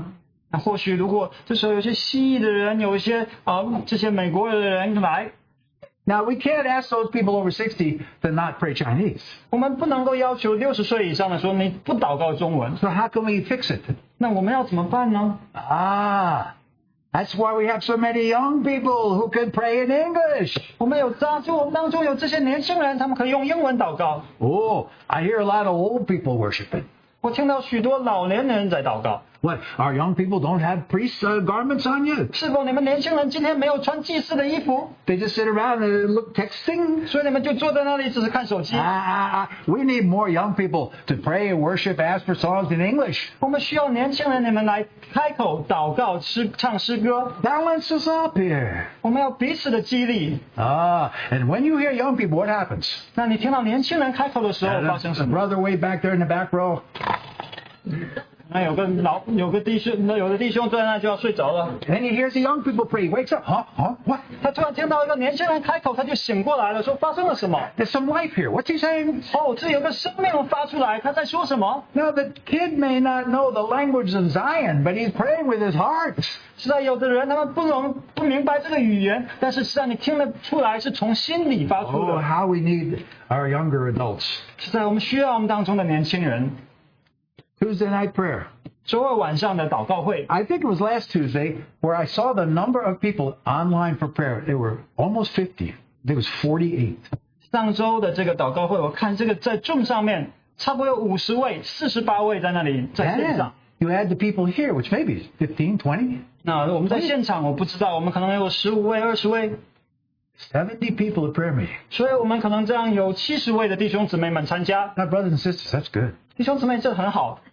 那或许如果这时候有些西裔的人，有一些啊、呃、这些美国的人来。 Now, we can't ask those people over sixty to not pray Chinese. 我们不能够要求六十岁以上的说你不祷告中文。 So how can we fix it? 那我们要怎么办呢？ Ah, that's why we have so many young people who can pray in English. 我们有当就我们当中有这些年轻人，他们可以用英文祷告。 Oh, I hear a lot of old people worshiping. 我听到许多老年人在祷告。 What? Our young people don't have priest uh, garments on you? 是否你们年轻人今天没有穿祭司的衣服？ They just sit around and look texting? 所以你们就坐在那里只是看手机。 Ah, ah, ah. We need more young people to pray and worship, ask for songs in English. 我们需要年轻人你们来开口祷告、诗唱诗歌。 Balance us up here. 我们要彼此的激励。 Ah, and when you hear young people, what happens? 那你听到年轻人开口的时候 Uh, 发生 the 什么？ brother way back there in the back row. 那有个老有个弟兄，那有的弟兄坐在那就要睡着了。 And then he hears the young people pray. He wakes up. Huh? Huh? What? 他突然听到一个年轻人开口，他就醒过来了，说发生了什么？ There's some life here. What's he saying? 哦，这有个生命发出来，他在说什么？ Now, the kid may not know the language of Zion, but he's praying with his heart. 实在有的人他们不懂不明白这个语言，但是实际上你听得出来是从心里发出 Oh, 的。 how we need our younger adults. 实在我们需要我们当中的年轻人。 Tuesday night prayer. 周二晚上的祷告会， I think it was last Tuesday where I saw the number of people online for prayer. They were almost fifty. I think it was forty-eight. 上周的这个祷告会，我看这个在 Zoom 上面差不多有五十位、四十八位在那里在线 And 上。 you add the people here, which maybe is fifteen, twenty. 那我们在现场，我不知道，我们可能有十五位、二十位， seventy people at prayer meeting. 所以我们可能这样有七十位的弟兄姊妹们参加。 Now, brothers and sisters, that's good. 弟兄姊妹，这很好。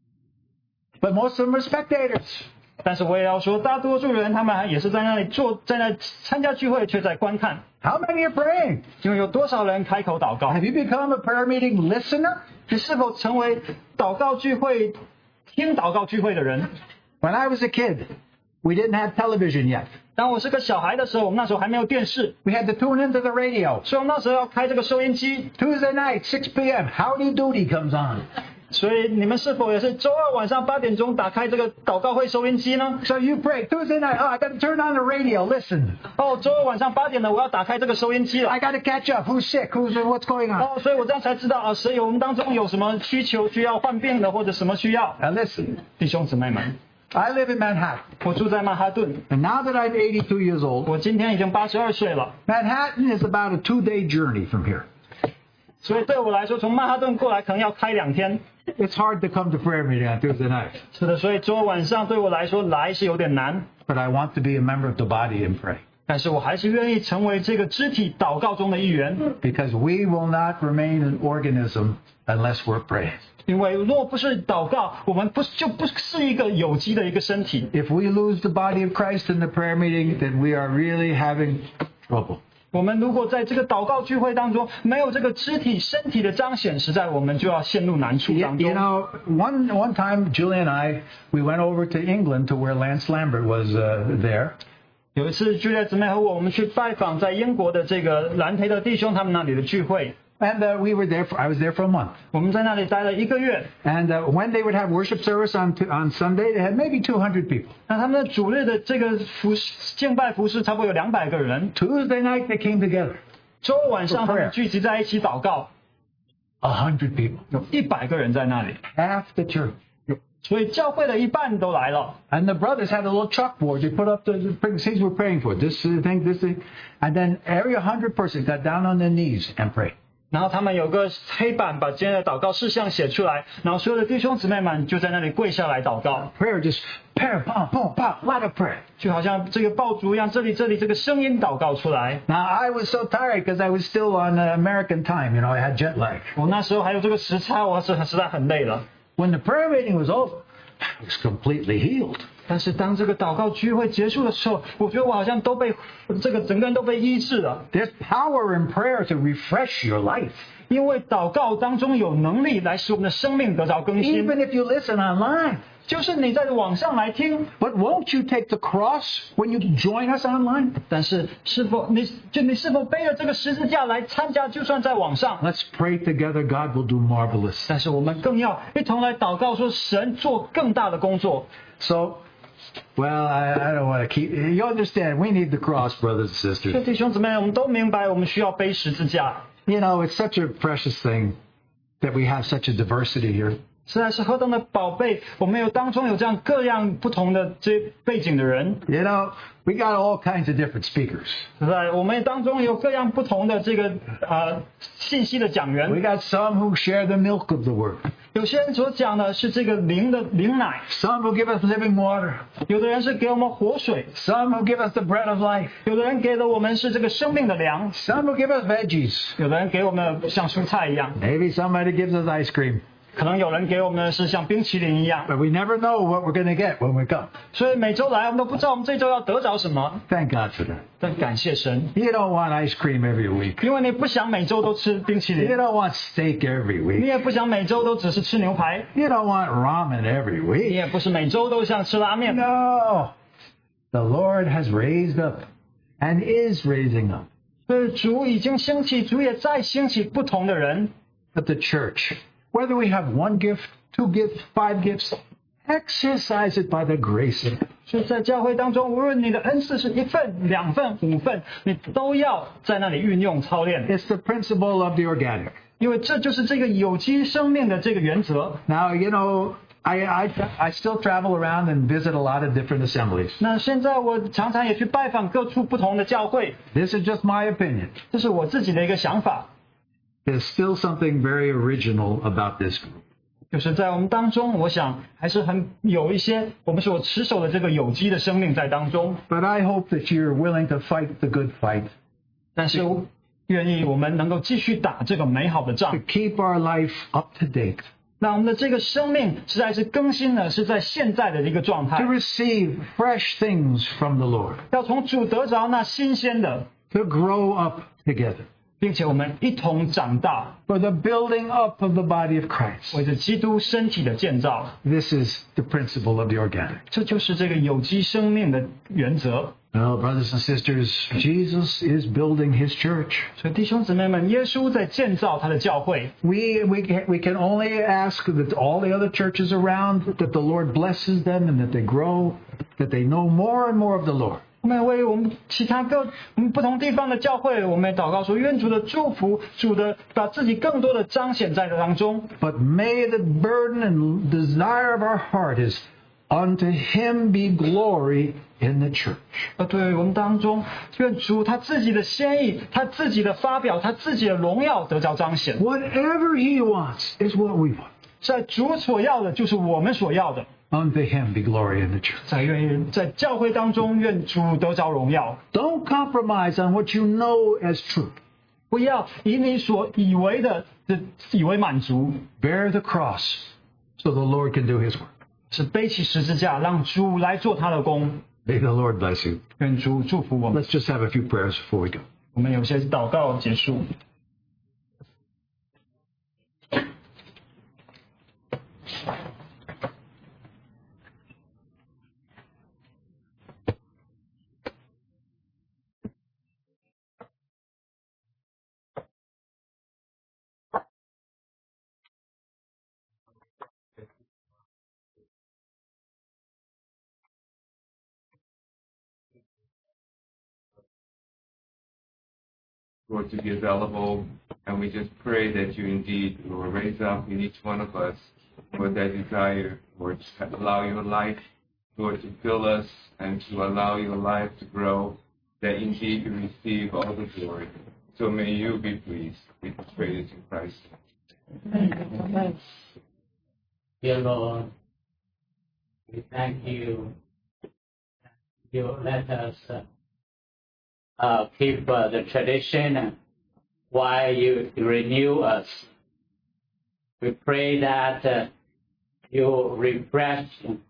But most of them are spectators. 但是我也要说，大多数人他们也是在那里坐，在那参加聚会，却在观看。 How many are praying? 因为有多少人开口祷告？ Have you become a prayer meeting listener? 你是否成为祷告聚会、听祷告聚会的人？ When I was a kid, we didn't have television yet. 当我是个小孩的时候，我们那时候还没有电视， We had to tune into the radio. 所以我们那时候要开这个收音机。 Tuesday night, six p.m., Howdy Doody comes on. 所以你们是否也是周二晚上八点钟打开这个祷告会收音机呢？ So you pray. Tuesday night, oh, I got to turn on the radio, listen. 哦，周二晚上八点了，我要打开这个收音机了。 I got to catch up. Who's sick? Who's what's going on? 哦，所以我这样才知道啊，谁有我们当中有什么需求需要患病的，或者什么需要。 Now listen, 弟兄姊妹们， I live in Manhattan. 我住在曼哈顿， And now that I'm eighty-two years old, 我今天已经八十二岁了， Manhattan is about a two-day journey from here. 所以对我来说，从曼哈顿过来可能要开两天。 It's hard to come to prayer meeting on Tuesday night. 是的，所以周二晚上对我来说来是有点难， But I want to be a member of the body and pray. 但是我还是愿意成为这个肢体祷告中的一员， Because we will not remain an organism unless we're praying. 因为若不是祷告，我们不就不是一个有机的一个身体。 If we lose the body of Christ in the prayer meeting, then we are really having trouble. 我们如果在这个祷告聚会当中没有这个肢体身体的彰显，实在我们就要陷入难处 You, 当 you 中。 know, one one time, Julie and I, we went over to England to where Lance Lambert was uh, there. 有一次，居列姊妹和我，我们去拜访在英国的这个兰培的弟兄他们那里的聚会， And uh, we were there for, I was there for a month. 我们在那里待了一个月。 And uh, when they would have worship service on on Sunday, they had maybe two hundred people. 那他们的主日的这个服敬拜服饰差不多有两百个人。 Tuesday night, they came together. 周二晚上他们聚集在一起祷告， A hundred people. 有一百个人在那里， Half the church. 所以教会的一半都来了。 And the brothers had a little chalkboard. They put up the, the things we're praying for. This uh, thing, this thing. And then every hundred person got down on their knees and prayed. 然后他们有个黑板，把今天的祷告事项写出来，然后所有的弟兄姊妹们就在那里跪下来祷告， Prayer just, prayer, boom, boom, boom, a lot of prayer. 就好像这个爆竹一样，这里这里这个声音祷告出来。 Now, I was so tired because I was still on uh, American time. You know, I had jet lag. 我那时候还有这个时差，我是实在很累了。 When the prayer meeting was over, I was completely healed. 但是当这个祷告聚会结束的时候，我觉得我好像都被这个整个人都被医治了。 There's power in prayer to refresh your life. 因为祷告当中有能力来使我们的生命得着更新。 Even if you listen online. 就是你在网上来听， But won't you take the cross when you join us online? 但是是否你就你是否背着这个十字架来参加？就算在网上， Let's pray together. God will do marvelous. 但是我们更要一同来祷告，说神做更大的工作。 So Well, I, I don't want to keep. You understand? We need the cross, brothers and 所以 sisters. 弟兄姊妹，我们都明白，我们需要背十字架。 You know, it's such a precious thing that we have such a diversity here. 实在是何等的宝贝！我们有当中有这样各样不同的这背景的人， You know, we got all kinds of different speakers. 对不对？我们当中有各样不同的这个呃信息的讲 We 员， got some who share the milk of the word. 有些人所讲的是这个灵的灵奶， Some who give us living water. 有的人是给我们活水， Some who give us the bread of life. 有的人给了我们是这个生命的粮， Some who give us veggies. 有的人给我们像蔬菜一样， Maybe somebody gives us ice cream. 可能有人给我们是像冰淇淋一样。 But we never know what we're going to get when we come. 所以每周来，我们都不知道我们这周要得着什么。 Thank God for that. 但感谢神， You don't want ice cream every week. 因为你不想每周都吃冰淇 You 淋， don't want steak every 你 week. 也不想每周都只是吃牛排， You don't want ramen every 你 week. 也不是每周都像吃拉面。 No. The Lord has raised up and is raising up. 所以主已经兴起，主也在兴起不同的人。 But the church, whether we have one gift, two gifts, five gifts, exercise it by the grace of God. 所以在教会当中，无论你的恩赐是一份、两份、五份，你都要在那里运用操练， It's the principle of the organic. 因为这就是这个有机生命的这个原则。 Now, you know, I, I, I still travel around and visit a lot of different assemblies. 那现在我常常也去拜访各处不同的教会， This is just my opinion. 这是我自己的一个想法。 There's still something very original about this group. 就是在我们当中，我想还是很有一些我们所持守的这个有机的生命在当中。 But I hope that you're willing to fight the good fight, 但是愿意我们能够继续打这个美好的 to 仗， keep our life up to date, 那我们的这个生命实在是更新的，是在现在的一个状 to 态， receive fresh things from the Lord, 要从主得着那新鲜的， to grow up together 并且我们一同长大， for the building up of the body of Christ. 为着基督身体的建造。 This is the principle of the organic. 这就是这个有机生命的原则。 Well, brothers and sisters, Jesus is building his church. 所以弟兄姊妹们，耶稣在建造他的教会。 We, we, can, we can only ask that all the other churches around, that the Lord blesses them and that they grow, that they know more and more of the Lord. 我们为我们其他各我们不同地方的教会，我们也祷告说，愿主的祝福，主的把自己更多的彰显在这当中。 But may the burden and desire of our heart is unto him be glory in the church. 呃，对我们当中，愿主他自己的先意，他自己的发表，他自己的荣耀得着彰显。 Whatever he wants is what we want. 在主所要的，就是我们所要的。 Unto him be glory in the church. 在愿意在教会当中，愿主得着荣耀。 Don't compromise on what you know as truth. 不要以你所以为的，的以为满足， Bear the cross so the Lord can do his work. 是背起十字架，让主来做他的工。 May the Lord bless you. 愿主祝福我们。 Let's just have a few prayers before we go. 我们有些祷告结束。 Lord, to be available, and we just pray that you indeed will raise up in each one of us, Lord, that desire, Lord, to allow your life, Lord, to fill us and to allow your life to grow, that indeed you receive all the glory. So may you be pleased. We pray this in Christ. Amen. Dear Lord, we thank you. You let us uh, uh, keep uh, the tradition while you renew us. We pray that uh, you refresh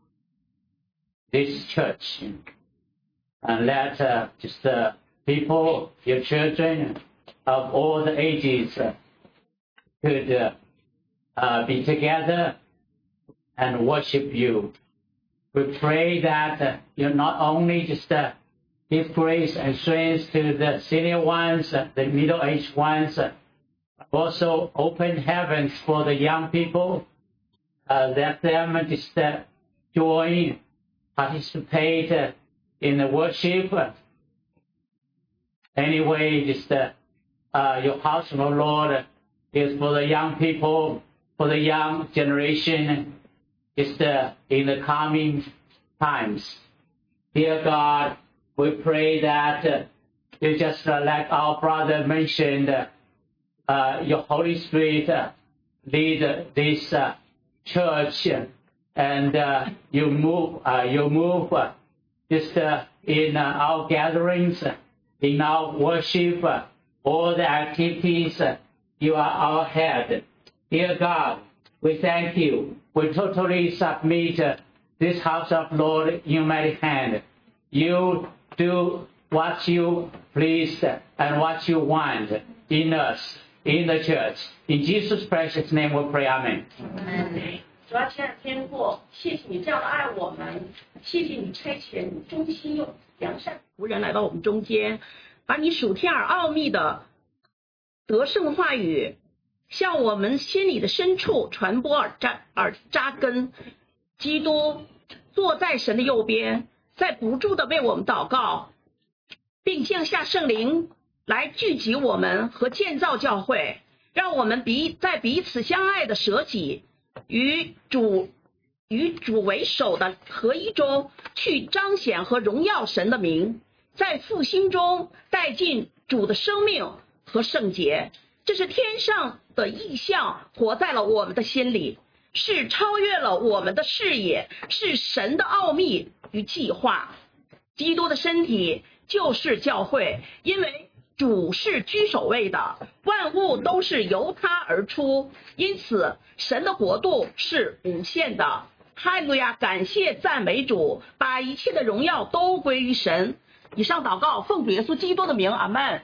this church and let uh, just uh, people, your children of all the ages uh, could uh, uh, be together and worship you. We pray that uh, you not only just uh, give grace and strength to the senior ones, uh, the middle-aged ones, uh, also open heavens for the young people. Uh, let them just uh, join participate uh, in the worship. Anyway, just uh, uh, your house, oh Lord, is for the young people, for the young generation, just uh, in the coming times. Dear God, we pray that uh, you just uh, like our brother mentioned, uh, uh, your Holy Spirit uh, lead uh, this uh, church, and uh, you move, uh, you move uh, just uh, in uh, our gatherings, in our worship, uh, all the activities. Uh, you are our head. Dear God, we thank you. We totally submit uh, this house of Lord in your mighty hand. You do what you please and what you want in us, in the church. In Jesus' precious name we pray, Amen. Amen. 主要亲爱的天父，谢谢你这样的爱我们，谢谢你差遣忠心又良善仆人来到我们中间，把你属天而奥秘的得胜话语向我们心里的深处传播而扎而扎根。基督坐在神的右边，在不住的为我们祷告，并降下圣灵来聚集我们和建造教会，让我们彼在彼此相爱的舍己与主与主为首的合一中，去彰显和荣耀神的名，在复兴中带进主的生命和圣洁。这是天上的意象活在了我们的心里，是超越了我们的视野，是神的奥秘与计划。基督的身体就是教会，因为主是居首位的，万物都是由他而出，因此神的国度是无限的。哈利路亚，感谢赞美主，把一切的荣耀都归于神。以上祷告奉主耶稣基督的名，阿们。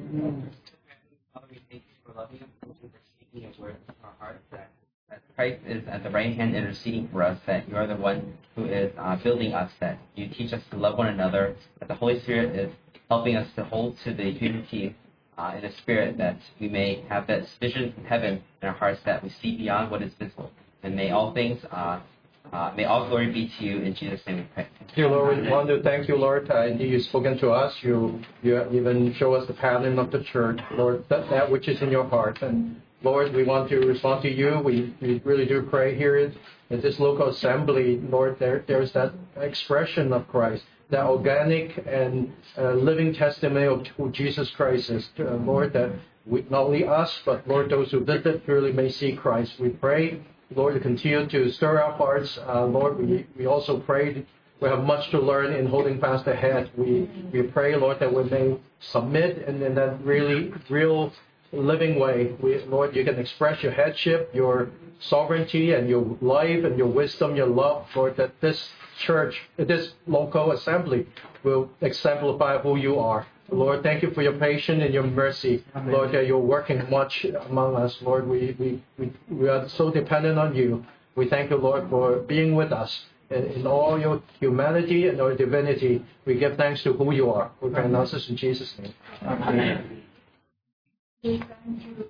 Christ is at the right hand interceding for us, that you are the one who is uh, building us, that you teach us to love one another, that the Holy Spirit is helping us to hold to the unity uh, in the Spirit, that we may have that vision from heaven in our hearts, that we see beyond what is visible. And may all things, uh, uh, may all glory be to you. In Jesus' name we pray. Dear Lord, we want to thank you, Lord. Uh, indeed, you've spoken to us. You, you even show us the pattern of the church, Lord, that, that which is in your heart. And Lord, we want to respond to you. We, we really do pray here in this local assembly, Lord, there, there's that expression of Christ, that organic and uh, living testimony of who Jesus Christ is. Uh, Lord, that we, not only us, but Lord, those who visit really may see Christ. We pray, Lord, to continue to stir our hearts. Uh, Lord, we, we also pray we have much to learn in holding fast ahead. We, we pray, Lord, that we may submit and in that really real living way. We, Lord, you can express your headship, your sovereignty, and your life, and your wisdom, your love, Lord, that this church, this local assembly will exemplify who you are. Lord, thank you for your patience and your mercy. Amen. Lord, that you're working much among us. Lord, we, we, we, we are so dependent on you. We thank you, Lord, for being with us. In, in all your humanity and your divinity, we give thanks to who you are. We pronounce this in Jesus' name. Amen. We thank you.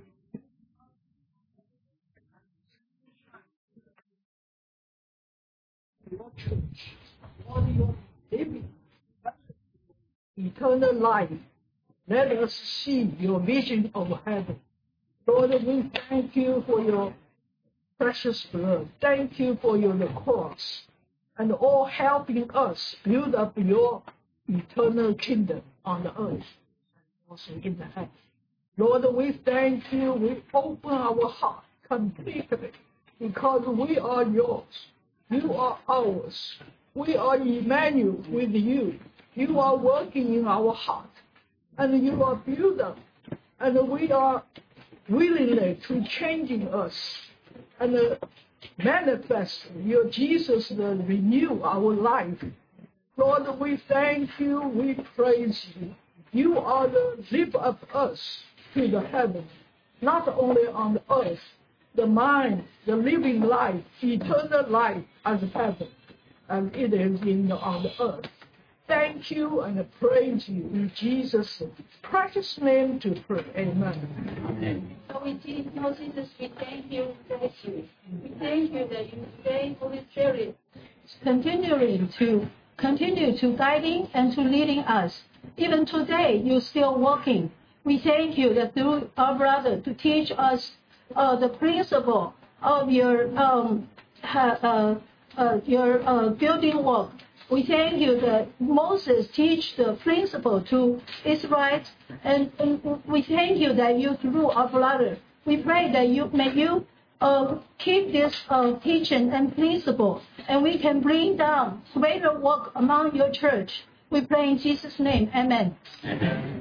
Your church, all your living, eternal life. Let us see your vision of heaven. Lord, we thank you for your precious blood. Thank you for your cross and all helping us build up your eternal kingdom on the earth, also in the heaven. Lord, we thank you. We open our heart completely because we are yours. You are ours. We are Emmanuel with you. You are working in our heart, and you are built up, and we are willingly to changing us and uh, manifest your Jesus to renew our life. Lord, we thank you. We praise you. You are the lift up us to the heaven, not only on the earth, the mind, the living life, eternal life as heaven, and it is in the, on the earth. Thank you and praise you in Jesus' precious name to pray. Amen. Amen. So we did, Lord Jesus, we thank you, bless you. We thank you that you today, Holy Spirit, continuing to continue to guiding and to leading us. Even today, you're still working. We thank you that through our brother to teach us uh, the principle of your um, uh, uh, your uh, building work. We thank you that Moses teach the principle to Israelites, and, and we thank you that you through our brother. We pray that you may you uh, keep this uh, teaching and principle, and we can bring down greater work among your church. We pray in Jesus' name. Amen. Amen.